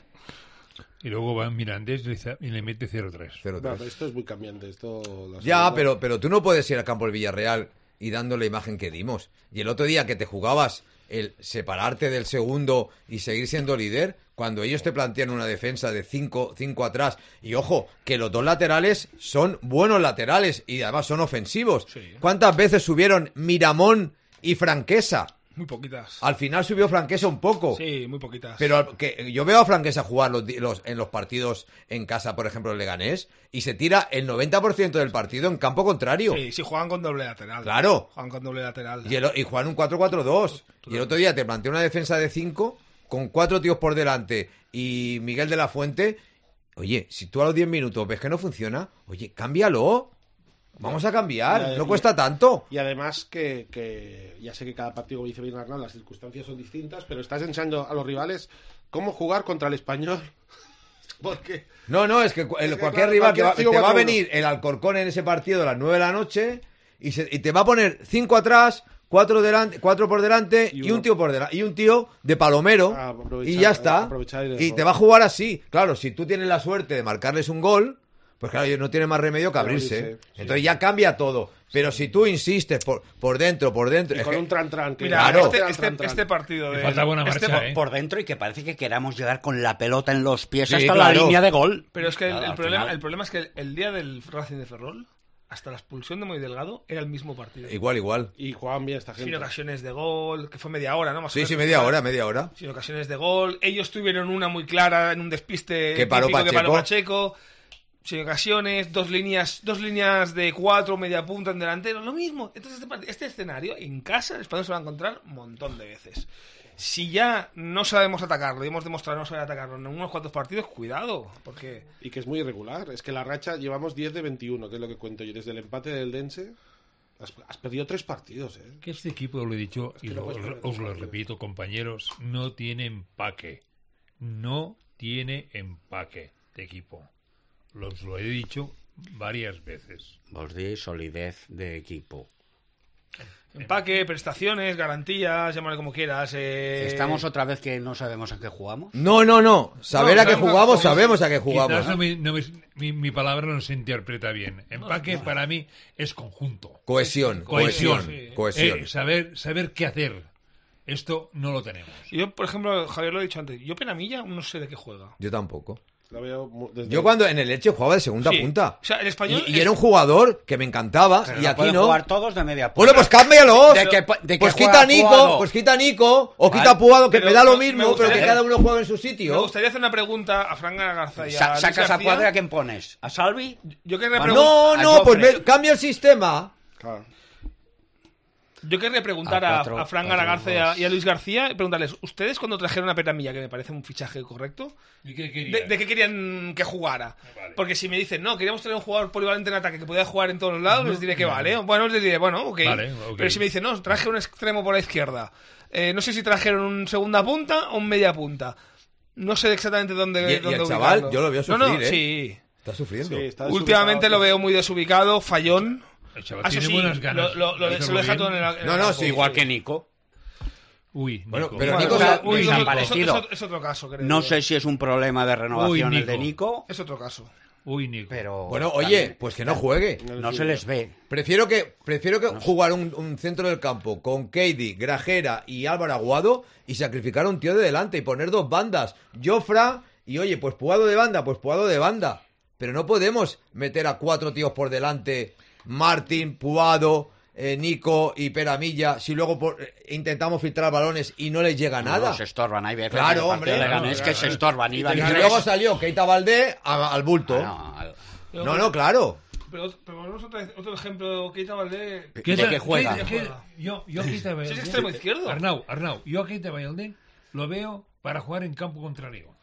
Y luego va Mirandés y le mete 0-3. No, esto es muy cambiante. Pero tú no puedes ir al campo del Villarreal y dando la imagen que dimos. Y el otro día que te jugabas el separarte del segundo y seguir siendo líder, cuando ellos te plantean una defensa de 5 atrás, y ojo, que los 2 laterales son buenos laterales y además son ofensivos. Sí. ¿Cuántas veces subieron Miramón y Franquesa? Muy poquitas. Al final subió Franquesa un poco. Sí, muy poquitas. Pero que yo veo a Franquesa jugar en los partidos en casa, por ejemplo, el Leganés, y se tira el 90% del partido en campo contrario. Sí, juegan con doble lateral. Claro. Juegan con doble lateral. Y juegan un 4-4-2. Y el otro día te planteó una defensa de 5 con 4 tíos por delante y Miguel de la Fuente. Oye, si tú a los 10 minutos ves que no funciona, oye, cámbialo. Vamos a cambiar, no cuesta tanto. Y además que ya sé que cada partido, como dice bien Arnal, las circunstancias son distintas, pero estás enseñando a los rivales cómo jugar contra el Español. Porque no, es que cualquier rival te va a venir el Alcorcón en ese partido a las 9 de la noche y te va a poner 5 atrás, 4 por delante y un tío por delante y un tío de palomero y ya está. Y te va a jugar así. Claro, si tú tienes la suerte de marcarles un gol, pues claro, ellos no tienen más remedio que abrirse. Entonces ya cambia todo. Pero si tú insistes por dentro... Y con un tran-tran. Mira, claro. Este partido de... Falta buena marcha, por dentro y que parece que queramos llegar con la pelota en los pies hasta la línea de gol. Pero es que el problema es que el día del Racing de Ferrol hasta la expulsión de Muy Delgado, era el mismo partido. Igual. Y jugaban bien esta gente. Sin ocasiones de gol, que fue media hora, ¿no? Más o Sí, menos. sí, media hora. Sin ocasiones de gol. Ellos tuvieron una muy clara en un despiste Que paró típico Pacheco. Pacheco. Sin ocasiones, dos líneas de 4, media punta en delantero, lo mismo. Entonces este escenario en casa el español se va a encontrar un montón de veces. Si ya no sabemos atacarlo y hemos demostrado no saber atacarlo en unos cuantos partidos, cuidado, porque... Y que es muy irregular. Es que la racha llevamos 10 de 21, que es lo que cuento yo. Desde el empate del Dense has perdido 3 partidos, ¿eh? Que este equipo, lo he dicho y os lo repito, compañeros, no tiene empaque. No tiene empaque de equipo. Os lo he dicho varias veces. Vos di solidez de equipo. Empaque, prestaciones, garantías, llámale como quieras. ¿Estamos otra vez que no sabemos a qué jugamos? No. Saber a qué jugamos, sabemos a qué jugamos. Quizás mi palabra no se interpreta bien. Empaque para mí es conjunto. Cohesión. Saber qué hacer. Esto no lo tenemos. Yo, por ejemplo, Javier lo he dicho antes, yo Penamilla no sé de qué juega. Yo tampoco. La veo Yo cuando en el Elche jugaba de segunda punta. O sea, el español y era un jugador que me encantaba. Pero y no aquí pueden no. jugar todos de media punta. Bueno, pues cámbialos. ¿De qué pues juega quita Nico o Vale. quita Puado, que Pero me da lo me mismo, gustaría- pero que cada uno juegue en su Me sitio. gustaría hacer una pregunta a Fran Garza y a Luis ¿Sacas a García. Cuadra a quién pones? ¿A Salvi? Yo querría Ah, preguntar... No, pues Joffre. cambia el sistema. Claro. Yo querría preguntar A a, cuatro- a Fran cuatro, Garza dos. y a Luis García y preguntarles, ¿ustedes cuando trajeron a Penamilla, que me parece un fichaje correcto, ¿Y qué querías? de qué querían que jugara? Vale. Porque si me dicen, no, queríamos tener un jugador polivalente en ataque que pudiera jugar en todos los lados, les diré que vale. Bueno, les diré, bueno, ok. Vale, ok. Pero si me dicen, no, traje un extremo por la izquierda, no sé si trajeron un segunda punta o un media punta. No sé exactamente dónde Y dónde el chaval, ubicarlo. yo lo veo No, sufrir, ¿eh? sí. Está sufriendo. Sí, está Últimamente desubicado. lo veo muy desubicado, fallón. El chaval Eso tiene sí, buenas ganas. se hacerlo lo deja bien. todo en el No, campo. sí, Igual que Nico. Uy, Bueno, Nico. pero Bueno, Nico está- se- uy, desaparecido. es otro caso, creo. No sé si es un problema de renovación Uy, el de Nico. Nico, Es otro caso. Uy, Nico. pero... Bueno, oye, pues que no juegue. No se les ve. Prefiero que jugar un centro del campo con Keidi, Grajera y Álvaro Aguado y sacrificar a un tío de delante y poner 2 bandas. Jofra y oye, pues Puado de banda. Pero no podemos meter a 4 tíos por delante, Martín, Puado, Nico y Penamilla, si luego intentamos filtrar balones y no les llega nada. No, se estorban, hay veces. Claro, en el partido hombre. de Leganés que se estorban. Y Iban luego salió Keita Valdé al bulto. No, claro. Pero ponemos otro ejemplo, Keita Valdé. ¿De qué juega? Yo Keita Valdé- ¿Es extremo izquierdo? Arnau, yo a Keita Valdé lo veo para jugar en campo contrario.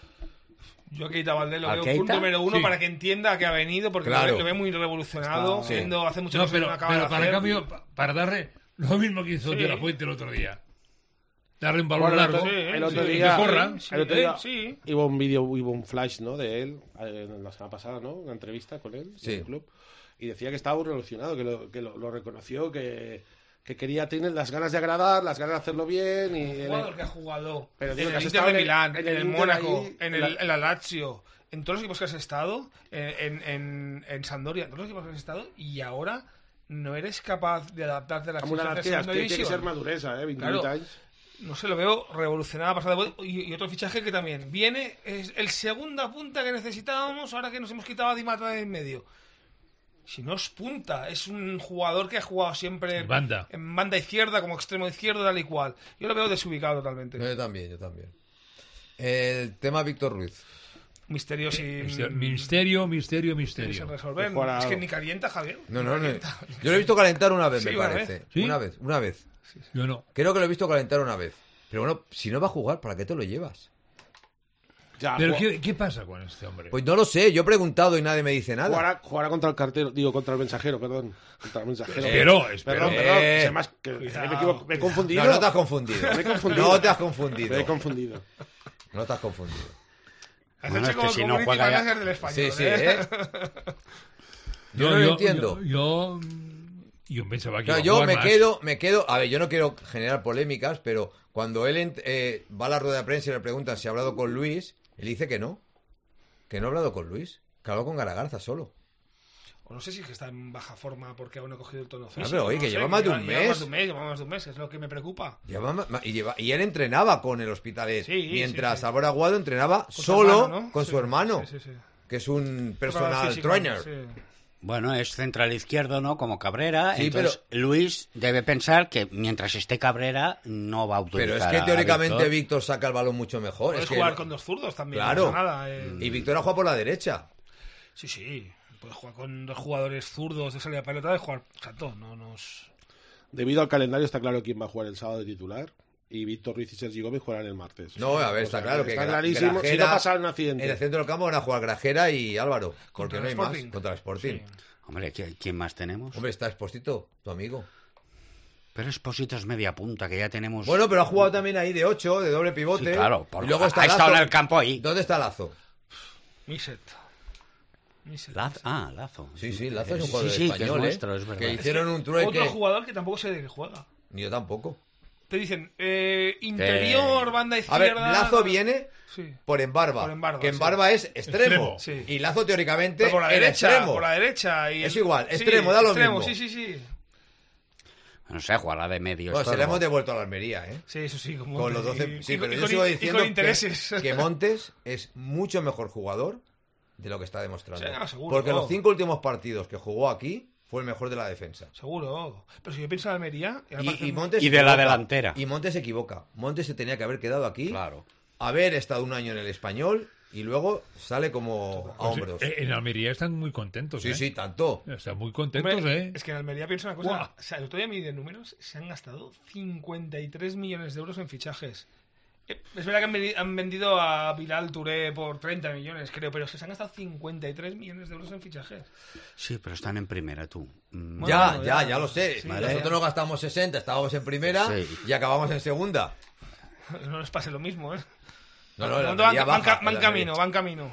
Yo a Keita Valdé lo ¿A veo Keita? punto número 1 Sí. para que entienda que ha venido, porque Claro. lo ve muy revolucionado, Sí. viendo hace mucho No, tiempo que pero no acaba de para hacer. cambio, para darle lo mismo que hizo Sí. De La Fuente el otro día. Darle un balón Bueno, largo. Sí, el otro sí, día- que corra. el otro día sí. hubo un vídeo, hubo un flash, ¿no? De él, la semana pasada, ¿no? Una entrevista con él Sí. en el club. Y decía que estaba revolucionado, que lo reconoció, que quería tener las ganas de agradar, las ganas de hacerlo bien. Y Un jugador que ha jugado Pero en digo, que el has Inter estado de en el- Milán, en en el el Inter Mónaco, ahí, en el Lazio, en todos los equipos que has estado, en Sampdoria, en todos los equipos que has estado, y ahora no eres capaz de adaptarte a las Como una exigencias de anarquía, segunda tiene que división. ser madureza, 28 Claro. años. No sé, lo veo revolucionada, pasada de vuelta. Y otro fichaje que también viene, es el segunda punta que necesitábamos ahora que nos hemos quitado a Di Matteo de en medio. Si no es punta, es un jugador que ha jugado siempre Banda. en banda izquierda, como extremo izquierdo, tal y cual. Yo lo veo desubicado totalmente. Yo también. El tema Víctor Ruiz. Misterio sin Misterio. sin resolver. Jugará- Es que ni calienta, Javier. No. Ni calienta. Yo lo he visto calentar una vez, Sí, me una parece. vez. ¿Sí? Una vez. Yo no. Creo que lo he visto calentar una vez. Pero bueno, si no va a jugar, ¿para qué te lo llevas? Ya, Pero ju- ¿qué pasa con este hombre? Pues no lo sé, yo he preguntado y nadie me dice nada. jugará contra el cartero, contra el mensajero, perdón. Contra el mensajero. Espero. Perdón, se me has- que- me he confundido. No te has confundido. Me he confundido. No te has confundido. Me he confundido. No te has confundido. Has Bueno, hecho es que como si no community juega ya- manager del español. Sí, Yo no lo entiendo. Yo pensaba que Claro, iba a yo jugar más. me quedo. A ver, yo no quiero generar polémicas, pero cuando él va a la rueda de prensa y le preguntan si ha hablado con Luis, él dice que no. Que no ha hablado con Luis. Que ha hablado con Garagarza solo. O no sé si es que está en baja forma porque aún no ha cogido el tono físico. pero oye, no que sé, lleva más de un lleva mes. Lleva más de un mes, es lo que me preocupa. Y él entrenaba con el Hospitalet. Sí, mientras sí. Álvaro Aguado entrenaba Con su solo hermano, ¿no? con Sí, su hermano. sí. Que es un personal Físico, trainer. sí. Bueno, es central izquierdo, ¿no? Como Cabrera. Sí, entonces, Luis debe pensar que mientras esté Cabrera no va a utilizar. Pero es que teóricamente Víctor. Víctor saca el balón mucho mejor. Puedes Es que jugar con dos zurdos también. Claro. No pasa nada, Y Víctor ha jugado por la derecha. Sí. Puedes jugar con dos jugadores zurdos de salida de pelota y jugar. Exacto, no nos. Debido al calendario está claro quién va a jugar el sábado de titular. Y Víctor Ruiz y Sergi Gómez jugarán el martes. No, a ver, está claro que está clarísimo. Si no pasa un accidente. En el centro del campo van a jugar Grajera y Álvaro. Porque Contra no hay el más. Sporting. Contra el Sporting. Sí. Hombre, ¿quién más tenemos? Hombre, está Expósito, tu amigo. Pero Expósito es media punta, que ya tenemos... Bueno, pero ha jugado también ahí de 8, de doble pivote. Sí, claro, Y luego está ha estado Lazo. en el campo ahí. ¿Dónde está Lazo? Miset. Lazo. Sí, Lazo es un jugador sí, que es español, nuestro, es verdad. Que hicieron un trueque. Otro jugador que tampoco sé de qué juega. Ni yo tampoco. Te dicen, interior, banda A izquierda... ver, Lazo viene Sí. por Embarba, Por Embarba, que sí. Embarba es extremo. Extremo, sí. Y Lazo teóricamente Pero por la era derecha, extremo. por la derecha. Y Es igual, extremo, da lo mismo. Sí. No sé, jugará de medio. Bueno, se le estorbo. hemos devuelto a la Almería, ¿eh? Sí, eso sí. Como Con los 12. y- Sí, y- pero y yo con- sigo y diciendo con intereses. que Montes es mucho mejor jugador de lo que está demostrando. Sí, no, seguro. Porque los 5 últimos partidos que jugó aquí fue el mejor de la defensa. Seguro. Pero si yo pienso en Almería... Y Montes Y se de la equivoca. delantera. Y Montes se equivoca. Montes se tenía que haber quedado aquí, Claro. haber estado un año en el Español y luego sale como a hombros. En Almería están muy contentos. Sí, tanto. Están muy contentos, Hombre, Es que en Almería pienso una cosa. Guau. O sea, el otro día me di de números, se han gastado 53 millones de euros en fichajes. Es verdad que han vendido a Bilal Touré por 30 millones, creo, pero es que se han gastado 53 millones de euros en fichajes. Sí, pero están en primera, tú. Ya lo sé. Sí, Nosotros ya. no gastamos 60, estábamos en primera Sí. y acabamos en segunda. No les pase lo mismo, ¿eh? No, el van Almería baja, van el camino, Almería. van camino.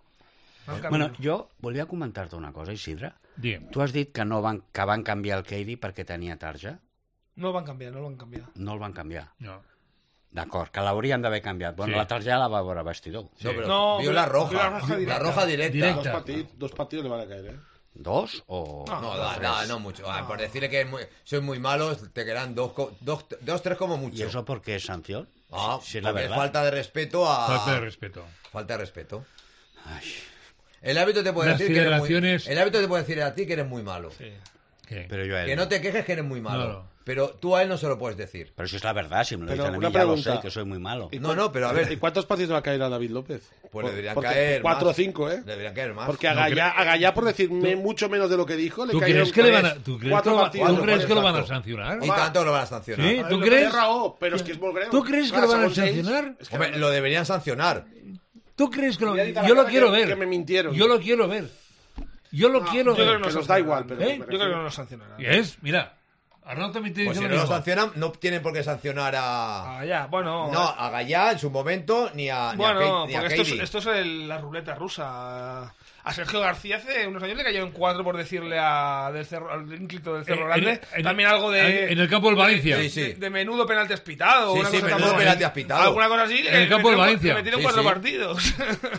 Bueno, jo volia comentar-te una cosa, Isidre. Digue'm. Tu has dit que van canviar el Keidi perquè tenia tarja. No lo van a cambiar. No el van canviar. No. D'acord, que l'haurien d'haver canviat. Bueno, Sí. la tarja la va veure a vestidor. No, pero No, vio vio la roja. la roja La directa. roja directa. Directa. Dos partidos le van a caer, ¿eh? ¿Dos o...? No mucho. Por decirle que soy muy malo, te quedan dos, tres como mucho. ¿Y eso por qué es sanción? Ah, si es la porque es verdad. falta de respeto a... Falta de respeto. Falta de respeto. Ay, El árbitro te puede Las decir que eres muy... federaciones- El árbitro te puede decir a ti que eres muy malo. ¿Qué? pero yo a él Que no te quejes que eres muy malo. No. Pero tú a él no se lo puedes decir. Pero si es la verdad, si me lo Pero dicen a mí una ya lo pregunta. sé, que soy muy malo. No, pero a ver. ¿Y cuántos partidos le va a caer a David López? Pues le deberían Porque caer 4 o más. 5, ¿eh? Le deberían caer más. Porque a No, Gallá, por decirme mucho menos de lo que dijo, le ¿Tú cayeron crees que le van a, tres, ¿tú crees cuatro que lo, partidos. ¿tú crees que lo van a Exacto. sancionar? Y tanto lo van a sancionar. Sí. A ver, ¿Tú lo crees? que es Raó, pero es que es molt greu. ¿Tú crees que Clar, lo van a segons ells, sancionar? es que Hombre, lo deberían sancionar. ¿Tú crees que lo... Ya di la Yo lo cara quiero que- ver. que me mintieron. Yo lo quiero ver. Yo lo quiero Yo creo ver. que no que nos sancionarán. da igual, pero ¿Eh? me Yo creo que no lo sancionarán. ¿Es? Mira, Arnau también te Pues dice si lo no lo mismo. sancionan, no tienen por qué sancionar a... Ah, ya, bueno. No, a Gallá en su momento, ni a Bueno, ni a porque Keidi. esto es la ruleta rusa. A Sergio García hace unos años le cayó en 4 por decirle al ínclito del Cerro Grande también algo de... En el campo del Valencia. Sí, sí. De menudo penalti pitado. Sí, una sí, cosa menudo tampoco- penalti pitado. Alguna cosa así. En el campo del Valencia. Le metieron Sí, 4 sí. partidos.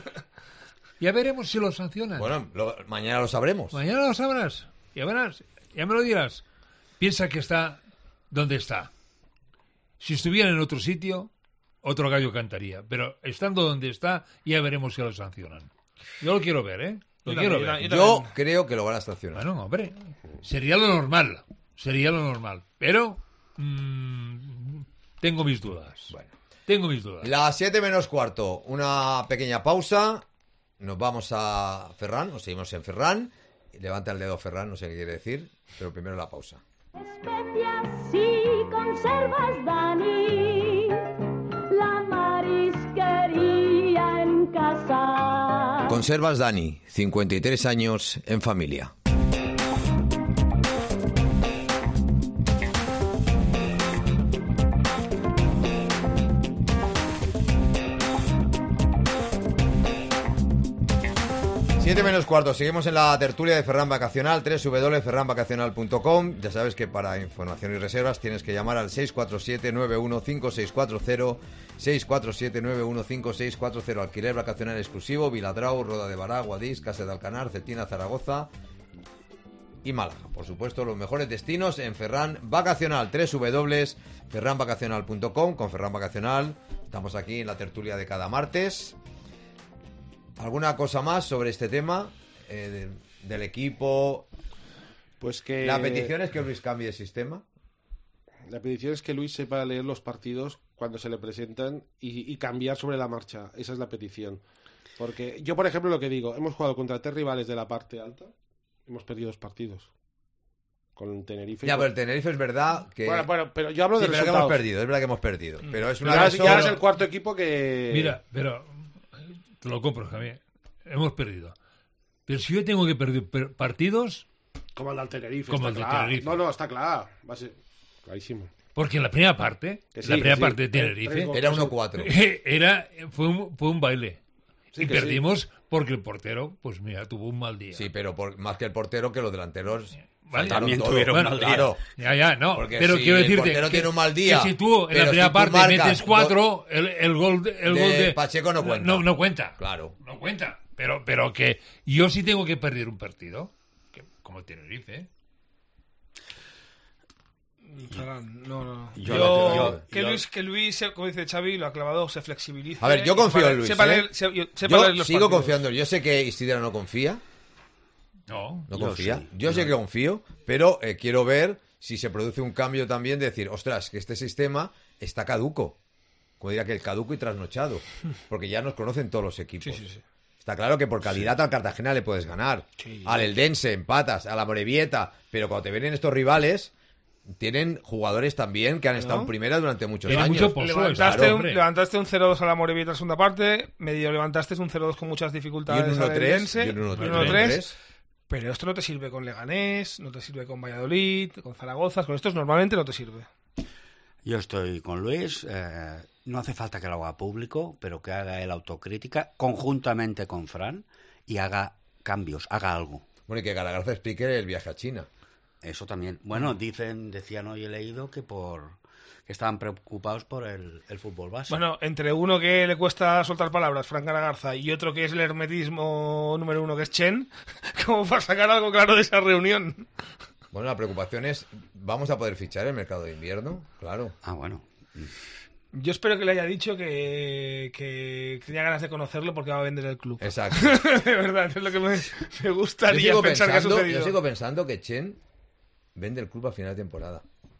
Ya veremos si lo sancionan. Bueno, mañana lo sabremos. Mañana lo sabrás. Ya verás. Ya me lo dirás. Piensa que está donde está. Si estuviera en otro sitio, otro gallo cantaría. Pero estando donde está, ya veremos si lo sancionan. Yo lo quiero ver, ¿eh? Lo Yo quiero también, ver. Yo creo que lo van a sancionar. Bueno, hombre, sería lo normal. Sería lo normal. Pero tengo mis dudas. Bueno. Tengo mis dudas. Las 7 menos cuarto, una pequeña pausa. Nos vamos a Ferran, nos seguimos en Ferran. Levanta el dedo Ferran, no sé qué quiere decir, pero primero la pausa. Especias y conservas, Dani, la marisquería en casa. Conservas Dani, 53 años en familia. Siete menos cuarto, seguimos en la tertulia de Ferran Vacacional, www.ferranvacacional.com. Ya sabes que para información y reservas tienes que llamar al 647-915640, 647-915640. Alquiler vacacional exclusivo, Viladrau, Roda de Bará, Guadix, Casa de Alcanar, Cetina, Zaragoza y Málaga. Por supuesto, los mejores destinos en Ferran Vacacional, www.ferranvacacional.com. Con Ferran Vacacional estamos aquí en la tertulia de cada martes. ¿Alguna cosa más sobre este tema? del equipo. Pues que... La petición es que Luis cambie de sistema. La petición es que Luis sepa leer los partidos cuando se le presentan y cambiar sobre la marcha. Esa es la petición. Porque yo, por ejemplo, lo que digo, hemos jugado contra 3 rivales de la parte alta, hemos perdido 2 partidos. Con Tenerife. Ya, pero el Tenerife es verdad que... Bueno, pero yo hablo de resultados. resultados. Es verdad que hemos perdido. Pero es una... Ya es el cuarto equipo que... Mira, pero te lo compro, Javier. Hemos perdido. Pero si yo tengo que perder partidos... Como el del Tenerife. Como el del Tenerife. No, está claro. Va a ser clarísimo. Porque en la primera parte, parte de Tenerife... Era 1-4. Fue un baile. Sí, y perdimos porque el portero, pues mira, tuvo un mal día. Sí, pero más que el portero, que los delanteros... Vale, también tuvieron un mal día. Claro. Ya, no. Porque pero si quiero decirte el portero tiene un mal día, que si tú en la primera parte metes 4, el gol de Pacheco no cuenta. No cuenta. Claro. No cuenta. Pero que yo sí tengo que perder un partido, como el Tenerife. No. Que Luis, como dice Xavi, lo ha clavado, se flexibilice. A ver, yo confío en Luis. Yo sigo confiando. Yo sé que Isidra no confía. No confía. Yo sé que confío, pero quiero ver si se produce un cambio también de decir, ostras, que este sistema está caduco. Como diría que el caduco y trasnochado. Porque ya nos conocen todos los equipos. Sí. Está claro que por calidad al Cartagena le puedes ganar. Al Eldense empatas, a la Morevieta. Pero cuando te vienen estos rivales, tienen jugadores también que han estado en primera durante muchos años. Levantaste un 0-2 a la Morevieta en segunda parte, medio levantaste un 0-2 con muchas dificultades al Eldense. Y un 1-3. Pero esto no te sirve con Leganés, no te sirve con Valladolid, con Zaragoza, con estos normalmente no te sirve. Yo estoy con Luis, no hace falta que lo haga público, pero que haga él autocrítica conjuntamente con Fran y haga cambios, haga algo. Bueno, y que Gallagher explique el viaje a China. Eso también. Bueno, decían hoy, he leído que estaban preocupados por el fútbol base. Bueno, entre uno que le cuesta soltar palabras, Fran Garagarza, y otro que es el hermetismo número 1, que es Chen, ¿cómo para sacar algo claro de esa reunión? Bueno, la preocupación es, ¿vamos a poder fichar el mercado de invierno? Claro. Bueno. Yo espero que le haya dicho que tenía ganas de conocerlo porque va a vender el club. Exacto. De verdad, es lo que me gustaría pensar que ha sucedido. Yo sigo pensando que Chen vende el club a final de temporada.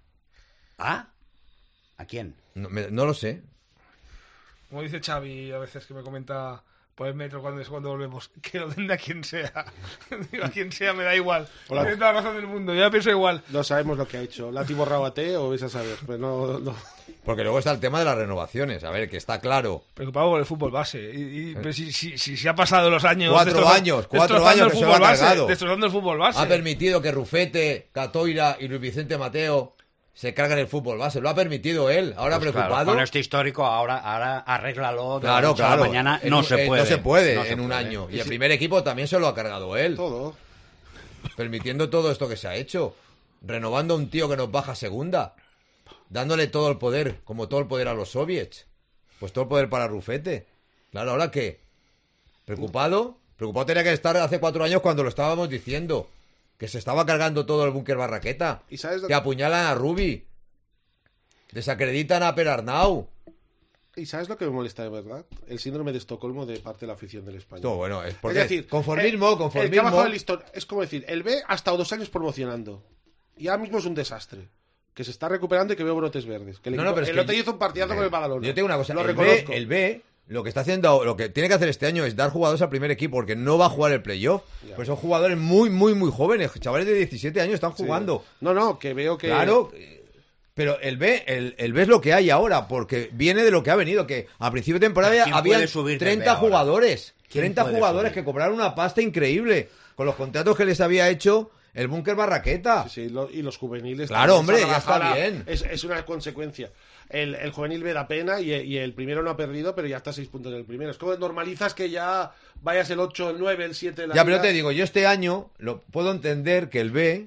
¿A quién? No lo sé. Como dice Xavi a veces que me comenta por el metro cuando volvemos, que lo venda a quien sea. Digo, a quien sea me da igual. Tiene toda la razón del mundo, yo la pienso igual. No sabemos lo que ha hecho. ¿La ha borrado a T o vais a saber? Pues no. Porque luego está el tema de las renovaciones. A ver, que está claro. Preocupado por el fútbol base. Pero si ha pasado los años... 4 años que se lo ha cargado. Destrozando el fútbol base. Ha permitido que Rufete, Catoira y Luis Vicente Mateo se cargan el fútbol base. Lo ha permitido él. Ahora pues preocupado. Claro, con este histórico, ahora arréglalo. Claro. Mañana no se puede en un año. Y el primer equipo también se lo ha cargado él. Todo. Permitiendo todo esto que se ha hecho. Renovando a un tío que nos baja a segunda. Dándole todo el poder, como todo el poder a los soviets. Pues todo el poder para Rufete. Claro, ¿ahora qué? ¿Preocupado? Preocupado tenía que estar hace 4 años cuando lo estábamos diciendo. Que se estaba cargando todo el búnker Barraqueta. ¿Y sabes que apuñalan a Rubi. Desacreditan a Perarnau. ¿Y sabes lo que me molesta de verdad? El síndrome de Estocolmo de parte de la afición del Español. Todo bueno, es decir, conformismo. El que ha bajado el listón. Es como decir, el B ha estado 2 años promocionando. Y ahora mismo es un desastre. Que se está recuperando y que veo brotes verdes. Que el Otey hizo un partidazo con el Badalona. Yo tengo una cosa. Lo reconozco. El B, lo que está haciendo, lo que tiene que hacer este año es dar jugadores al primer equipo, porque no va a jugar el playoff. Pues son jugadores muy, muy, muy jóvenes. Chavales de 17 años están jugando. No, que veo que... Claro, pero el B es lo que hay ahora, porque viene de lo que ha venido, que a principio de temporada había 30 jugadores. 30 jugadores que cobraron una pasta increíble con los contratos que les había hecho el búnker Barraqueta. Sí, y los juveniles. Claro, hombre, ya está bien. Es una consecuencia. El juvenil B da pena y el primero no ha perdido, pero ya está a 6 puntos del primero. Es como normalizas que ya vayas el 8, el 9, el 7... Ya, pero te digo, yo este año lo puedo entender que el B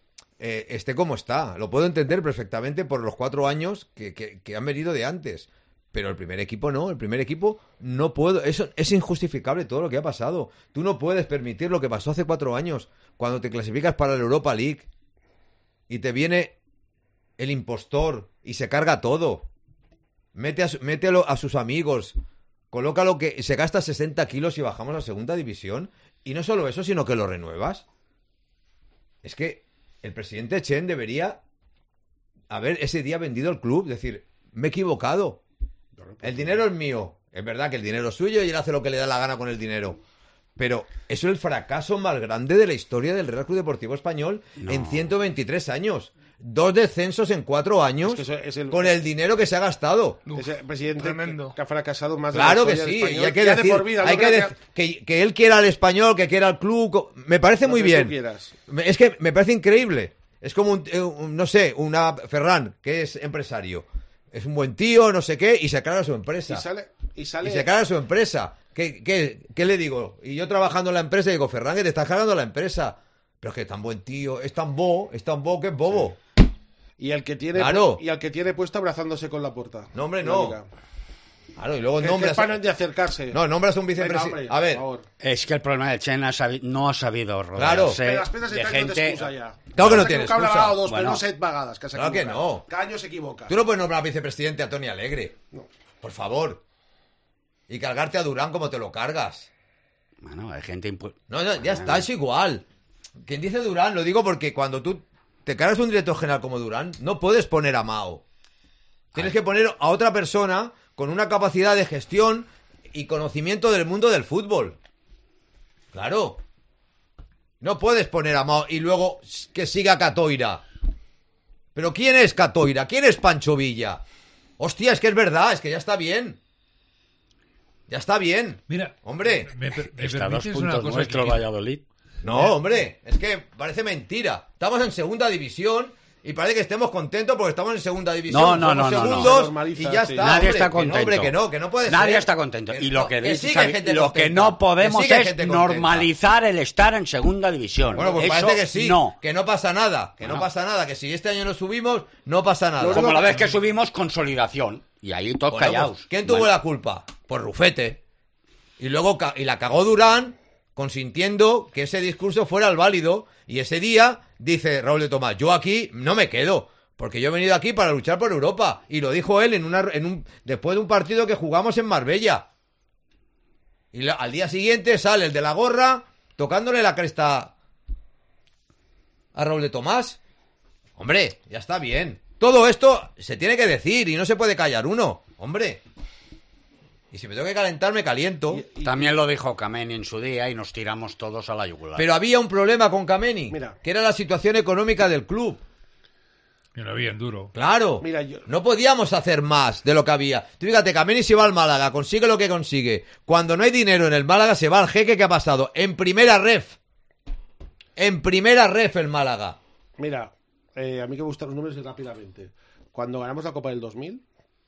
esté como está. Lo puedo entender perfectamente por los 4 años que han venido de antes. Pero el primer equipo no, el primer equipo no puedo. Eso es injustificable todo lo que ha pasado. Tú no puedes permitir lo que pasó hace 4 años, cuando te clasificas para la Europa League y te viene el impostor y se carga todo. Mételo a sus amigos coloca lo que se gasta 60 kilos y bajamos a segunda división. Y no solo eso, sino que lo renuevas. Es que el presidente Chen debería haber ese día vendido el club. Decir, me he equivocado. El dinero es mío. Es verdad que el dinero es suyo y él hace lo que le da la gana con el dinero. Pero eso es el fracaso más grande de la historia del Real Club Deportivo Español en 123 años. 2 descensos en 4 años con el dinero que se ha gastado. Es el presidente tremendo. que ha fracasado más de Claro la que historia sí, del Español. y hay que Ya de decir, por vida, que él quiera al Español, que quiera al club, me parece muy bien. Es que me parece increíble. Es como una Ferran, que es empresario. Es un buen tío, no sé qué, y se carga su empresa. Y sale... Y se carga su empresa. ¿Qué le digo? Y yo trabajando en la empresa digo, Ferran, que te estás cargando la empresa. Pero es que es tan buen tío, es tan bo que es bobo. Sí. Y al que tiene puesto abrazándose con la puerta. No, hombre, no. Claro, y luego nombras... Es para de acercarse. No, nombras un vicepresidente. A ver. Es que el problema de Chen no ha sabido rodearse de gente... Claro que no tiene excusa. Pero no 7 vagadas. Claro que no. Cada año se equivoca. Tú no puedes nombrar vicepresidente a Tony Alegre. No. Por favor. Y cargarte a Durán como te lo cargas. Bueno, hay gente... No, ya está, es igual. Quien dice Durán, lo digo porque cuando tú te cargas un director general como Durán, no puedes poner a Mao. Tienes que poner a otra persona con una capacidad de gestión y conocimiento del mundo del fútbol. Claro. No puedes poner a Mao y luego que siga Catoira. ¿Pero quién es Catoira? ¿Quién es Pancho Villa? Hostia, es que es verdad, es que ya está bien. Ya está bien. Mira, hombre. Está a 2 puntos nuestro Valladolid. No, hombre, es que parece mentira. Estamos en segunda división y parece que estemos contentos porque estamos en segunda división. No. Segundos y ya está. Nadie está contento. Hombre, que no puede ser. Nadie está contento. Y lo que no no podemos es normalizar el estar en segunda división. Bueno, pues eso parece que sí. No. Que no pasa nada. No pasa nada. Que si este año no subimos, no pasa nada. Como la vez que subimos, consolidación. Y ahí todos callados. Pues, ¿quién tuvo la culpa? Pues Rufete. Y luego la cagó Durán, consintiendo que ese discurso fuera el válido, y ese día dice Raúl de Tomás, yo aquí no me quedo, porque yo he venido aquí para luchar por Europa, y lo dijo él después de un partido que jugamos en Marbella, y al día siguiente sale el de la gorra tocándole la cresta a Raúl de Tomás. Hombre, ya está bien, todo esto se tiene que decir y no se puede callar uno, hombre. Y si me tengo que calentar, me caliento. También lo dijo Kameni en su día y nos tiramos todos a la yugular. Pero había un problema con Kameni, que era la situación económica del club. Y lo habían duro. Claro. No podíamos hacer más de lo que había. Tú fíjate, Kameni se va al Málaga, consigue lo que consigue. Cuando no hay dinero en el Málaga, se va al Jeque, que ha pasado en primera ref. En primera ref el Málaga. Mira, a mí que me gustan los números y rápidamente. Cuando ganamos la Copa del 2000...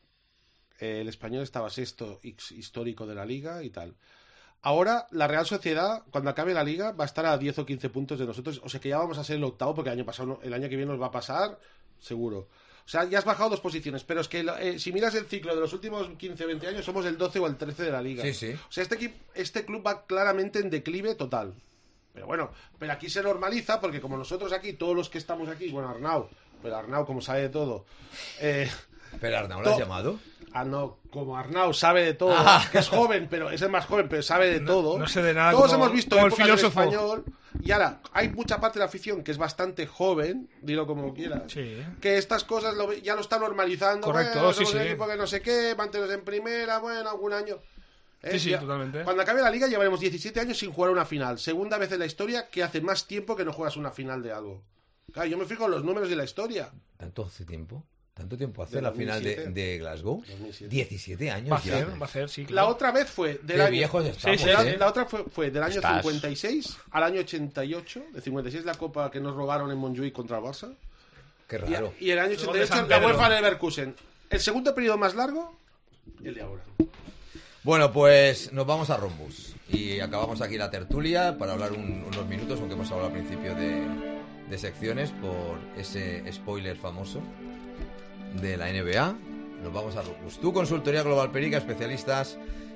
el Español estaba sexto histórico de la Liga y tal. Ahora, la Real Sociedad, cuando acabe la Liga, va a estar a 10 o 15 puntos de nosotros. O sea que ya vamos a ser el octavo, porque el año que viene nos va a pasar, seguro. O sea, ya has bajado 2 posiciones. Pero es que si miras el ciclo de los últimos 15 o 20 años, somos el 12 o el 13 de la Liga. Sí, sí. O sea, este club va claramente en declive total. Pero bueno, aquí se normaliza, porque como nosotros aquí, todos los que estamos aquí, bueno, Arnau, como sabe de todo... ¿Pero Arnau lo has llamado? No, como Arnau sabe de todo, que es joven, pero es el más joven, pero sabe de todo. No sé de nada. Todos hemos visto el filósofo español. Y ahora, hay mucha parte de la afición que es bastante joven, dilo como quieras, que estas cosas ya lo está normalizando. Correcto, bueno, somos un equipo que no sé qué, mantenernos en primera, bueno, algún año. Sí, totalmente. Cuando acabe la Liga llevaremos 17 años sin jugar una final. Segunda vez en la historia que hace más tiempo que no juegas una final de algo. Claro, yo me fijo en los números de la historia. ¿Tanto hace tiempo? ¿Tanto tiempo hace la final de Glasgow? 2007. 17 años va a ser, sí. Claro. La otra vez fue del año... viejos estamos, La otra fue del año 56 al año 88. De 56 la copa que nos robaron en Montjuïc contra el Barça. Qué raro. Y el año 88 la UEFA Leverkusen. El segundo periodo más largo, el de ahora. Bueno, pues nos vamos a Rombus. Y acabamos aquí la tertulia para hablar unos minutos, aunque hemos hablado al principio de secciones, por ese spoiler famoso de la NBA. Nos vamos a Rombus. Tu consultoría Global Perica, especialistas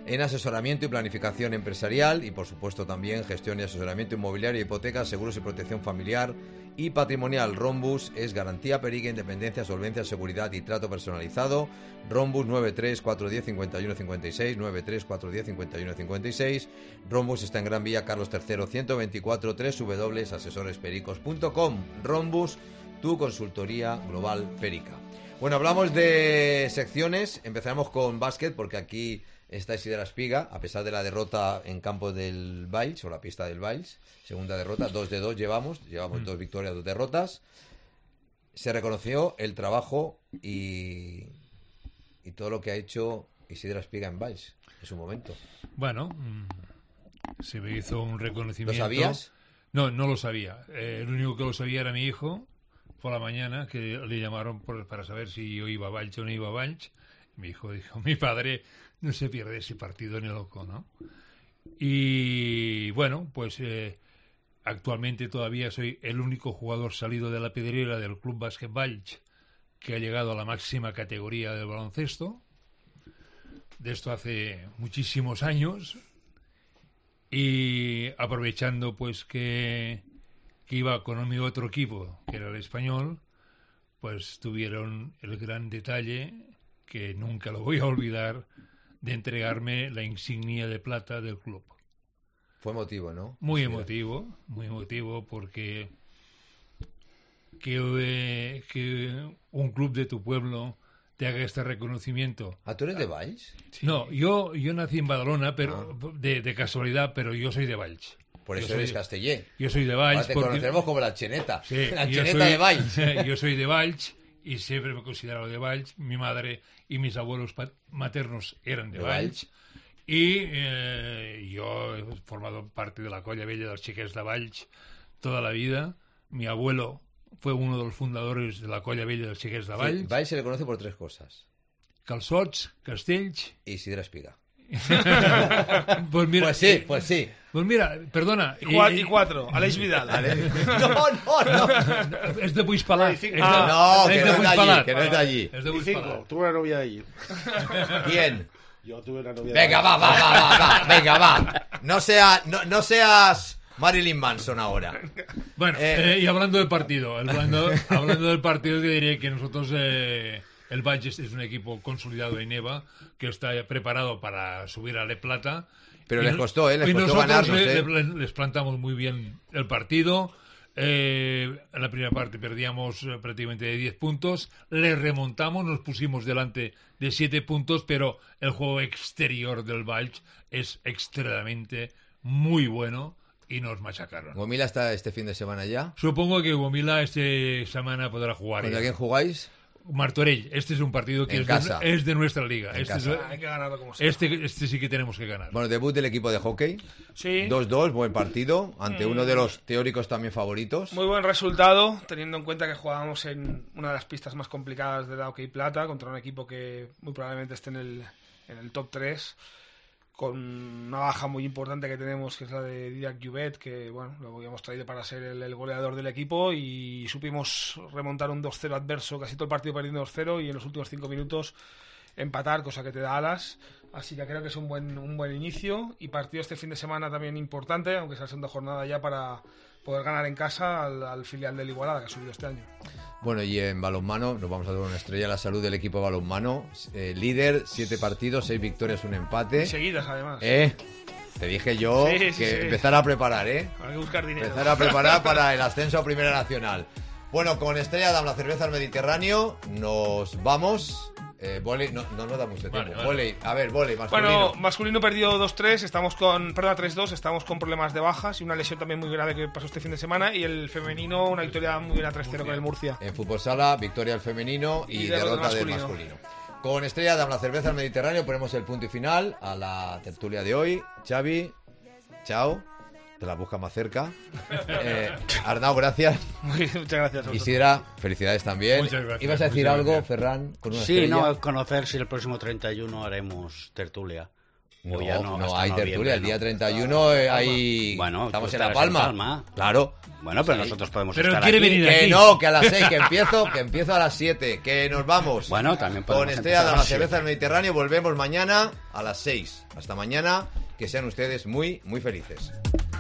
en asesoramiento y planificación empresarial y, por supuesto, también gestión y asesoramiento inmobiliario, hipotecas, seguros y protección familiar y patrimonial. Rhombus es garantía, periga, independencia, solvencia, seguridad y trato personalizado. Rhombus 93-410-5156, 93-410-5156. Rhombus está en Gran Vía Carlos III 124, www.asesorespericos.com. Rhombus, tu consultoría global perica. Bueno, hablamos de secciones. Empezaremos con básquet, porque aquí está Isidra Espiga, a pesar de la derrota en campo del Valls, o la pista del Valls. Segunda derrota, 2-2 llevamos 2 victorias, 2 derrotas. Se reconoció el trabajo y todo lo que ha hecho Isidra Espiga en Valls en su momento. Bueno, se me hizo un reconocimiento. ¿Lo sabías? No, no lo sabía. El único que lo sabía era mi hijo, por la mañana, que le llamaron para saber si yo iba a Valls o no iba a Valls. Mi hijo dijo, mi padre no se pierde ese partido ni loco, ¿no? Y bueno, pues actualmente todavía soy el único jugador salido de la pedrera del Club Básquet Valls que ha llegado a la máxima categoría del baloncesto. De esto hace muchísimos años. Y aprovechando pues que iba con mi otro equipo, que era el Español, pues tuvieron el gran detalle, que nunca lo voy a olvidar, de entregarme la insignia de plata del club. Fue emotivo, ¿no? Muy emotivo, porque que un club de tu pueblo te haga este reconocimiento. ¿Ah, tú eres de Valls? Sí. No, yo nací en Badalona, pero de casualidad, pero yo soy de Valls. Por eso eres castellé. Yo soy de Valls. Ahora te conocemos como la Cheneta. Sí, la Cheneta de Valls. Yo soy de Valls y siempre me he considerado de Valls. Mi madre y mis abuelos maternos eran de Valls. Y yo he formado parte de la Colla Vella dels Xiquets de Valls toda la vida. Mi abuelo fue uno de los fundadores de la Colla Vella dels Xiquets de Valls. Sí, Valls se le conoce por 3 cosas. Calçots, castells... Y Isidra Espiga. Pues mira, pues sí. Pues mira, perdona. Y 4, Aleix Vidal. No. Es de Puigpalat. Que no es de allí. Es de Puigpalat. Tuve una novia de allí. ¿Quién? Yo tuve una novia Venga, de allí. Venga, va. No seas Marilyn Manson ahora. Bueno, y hablando del partido, hablando del partido, te diré que nosotros... el Valls es un equipo consolidado en EVA que está preparado para subir a Le Plata. Pero les costó nosotros ganarnos. Les plantamos muy bien el partido. En la primera parte perdíamos prácticamente de 10 puntos. Les remontamos, nos pusimos delante de 7 puntos, pero el juego exterior del Valls es extremadamente muy bueno y nos machacaron. ¿Gomila está este fin de semana ya? Supongo que Gomila esta semana podrá jugar. ¿Contra quién jugáis? Martorell. Este es un partido que es de nuestra liga. Hay que ganarlo como sea. Este sí que tenemos que ganar. Bueno, debut del equipo de hockey. Sí. 2-2, buen partido, ante uno de los teóricos también favoritos. Muy buen resultado, teniendo en cuenta que jugábamos en una de las pistas más complicadas de la Hockey Plata, contra un equipo que muy probablemente esté en el top 3, con una baja muy importante que tenemos, que es la de Didac Llobet, que bueno, lo habíamos traído para ser el goleador del equipo, y supimos remontar un 2-0 adverso, casi todo el partido perdiendo 2-0, y en los últimos 5 minutos empatar, cosa que te da alas. Así que creo que es un buen inicio, y partido este fin de semana también importante, aunque sea la segunda jornada ya, para poder ganar en casa al filial del Igualada, que ha subido este año. Bueno, y en balonmano nos vamos a dar una estrella a la salud del equipo de balonmano. Líder, 7 partidos, 6 victorias, 1 empate. Y seguidas, además. Te dije yo que empezar a preparar, Hay que buscar dinero. Empezar a preparar para el ascenso a Primera Nacional. Bueno, con Estrella Damm, la cerveza al Mediterráneo, nos vamos. Voley, no nos da mucho tiempo. Vale. Voley, a ver, voley, masculino. Bueno, masculino perdió 2-3, estamos con 3-2, estamos con problemas de bajas y una lesión también muy grave que pasó este fin de semana, y el femenino una victoria muy buena 3-0 con el Murcia. En fútbol sala, victoria del femenino y derrota del masculino. Con Estrella Damm, la cerveza al Mediterráneo, ponemos el punto y final a la tertulia de hoy. Xavi, chao. Te la busca más cerca. Arnau, gracias. Muchas gracias. Isidra, felicidades también. Muchas gracias. ¿Ibas a decir algo, Ferran? Con una Sí, estrella? no, conocer si el próximo 31 haremos tertulia. O ya No hasta hay noviembre, tertulia. El ¿no? día 31 Bueno, estamos tú en La estarás Palma. Claro. Bueno, pero Sí. nosotros podemos Pero estar quiere aquí. venir Que aquí. no, que a las 6, que empiezo a las 7, que nos vamos. Bueno, también podemos Con Estrella empezar de a la las Cerveza 7. del Mediterráneo volvemos mañana a las 6. Hasta mañana, que sean ustedes muy, muy felices.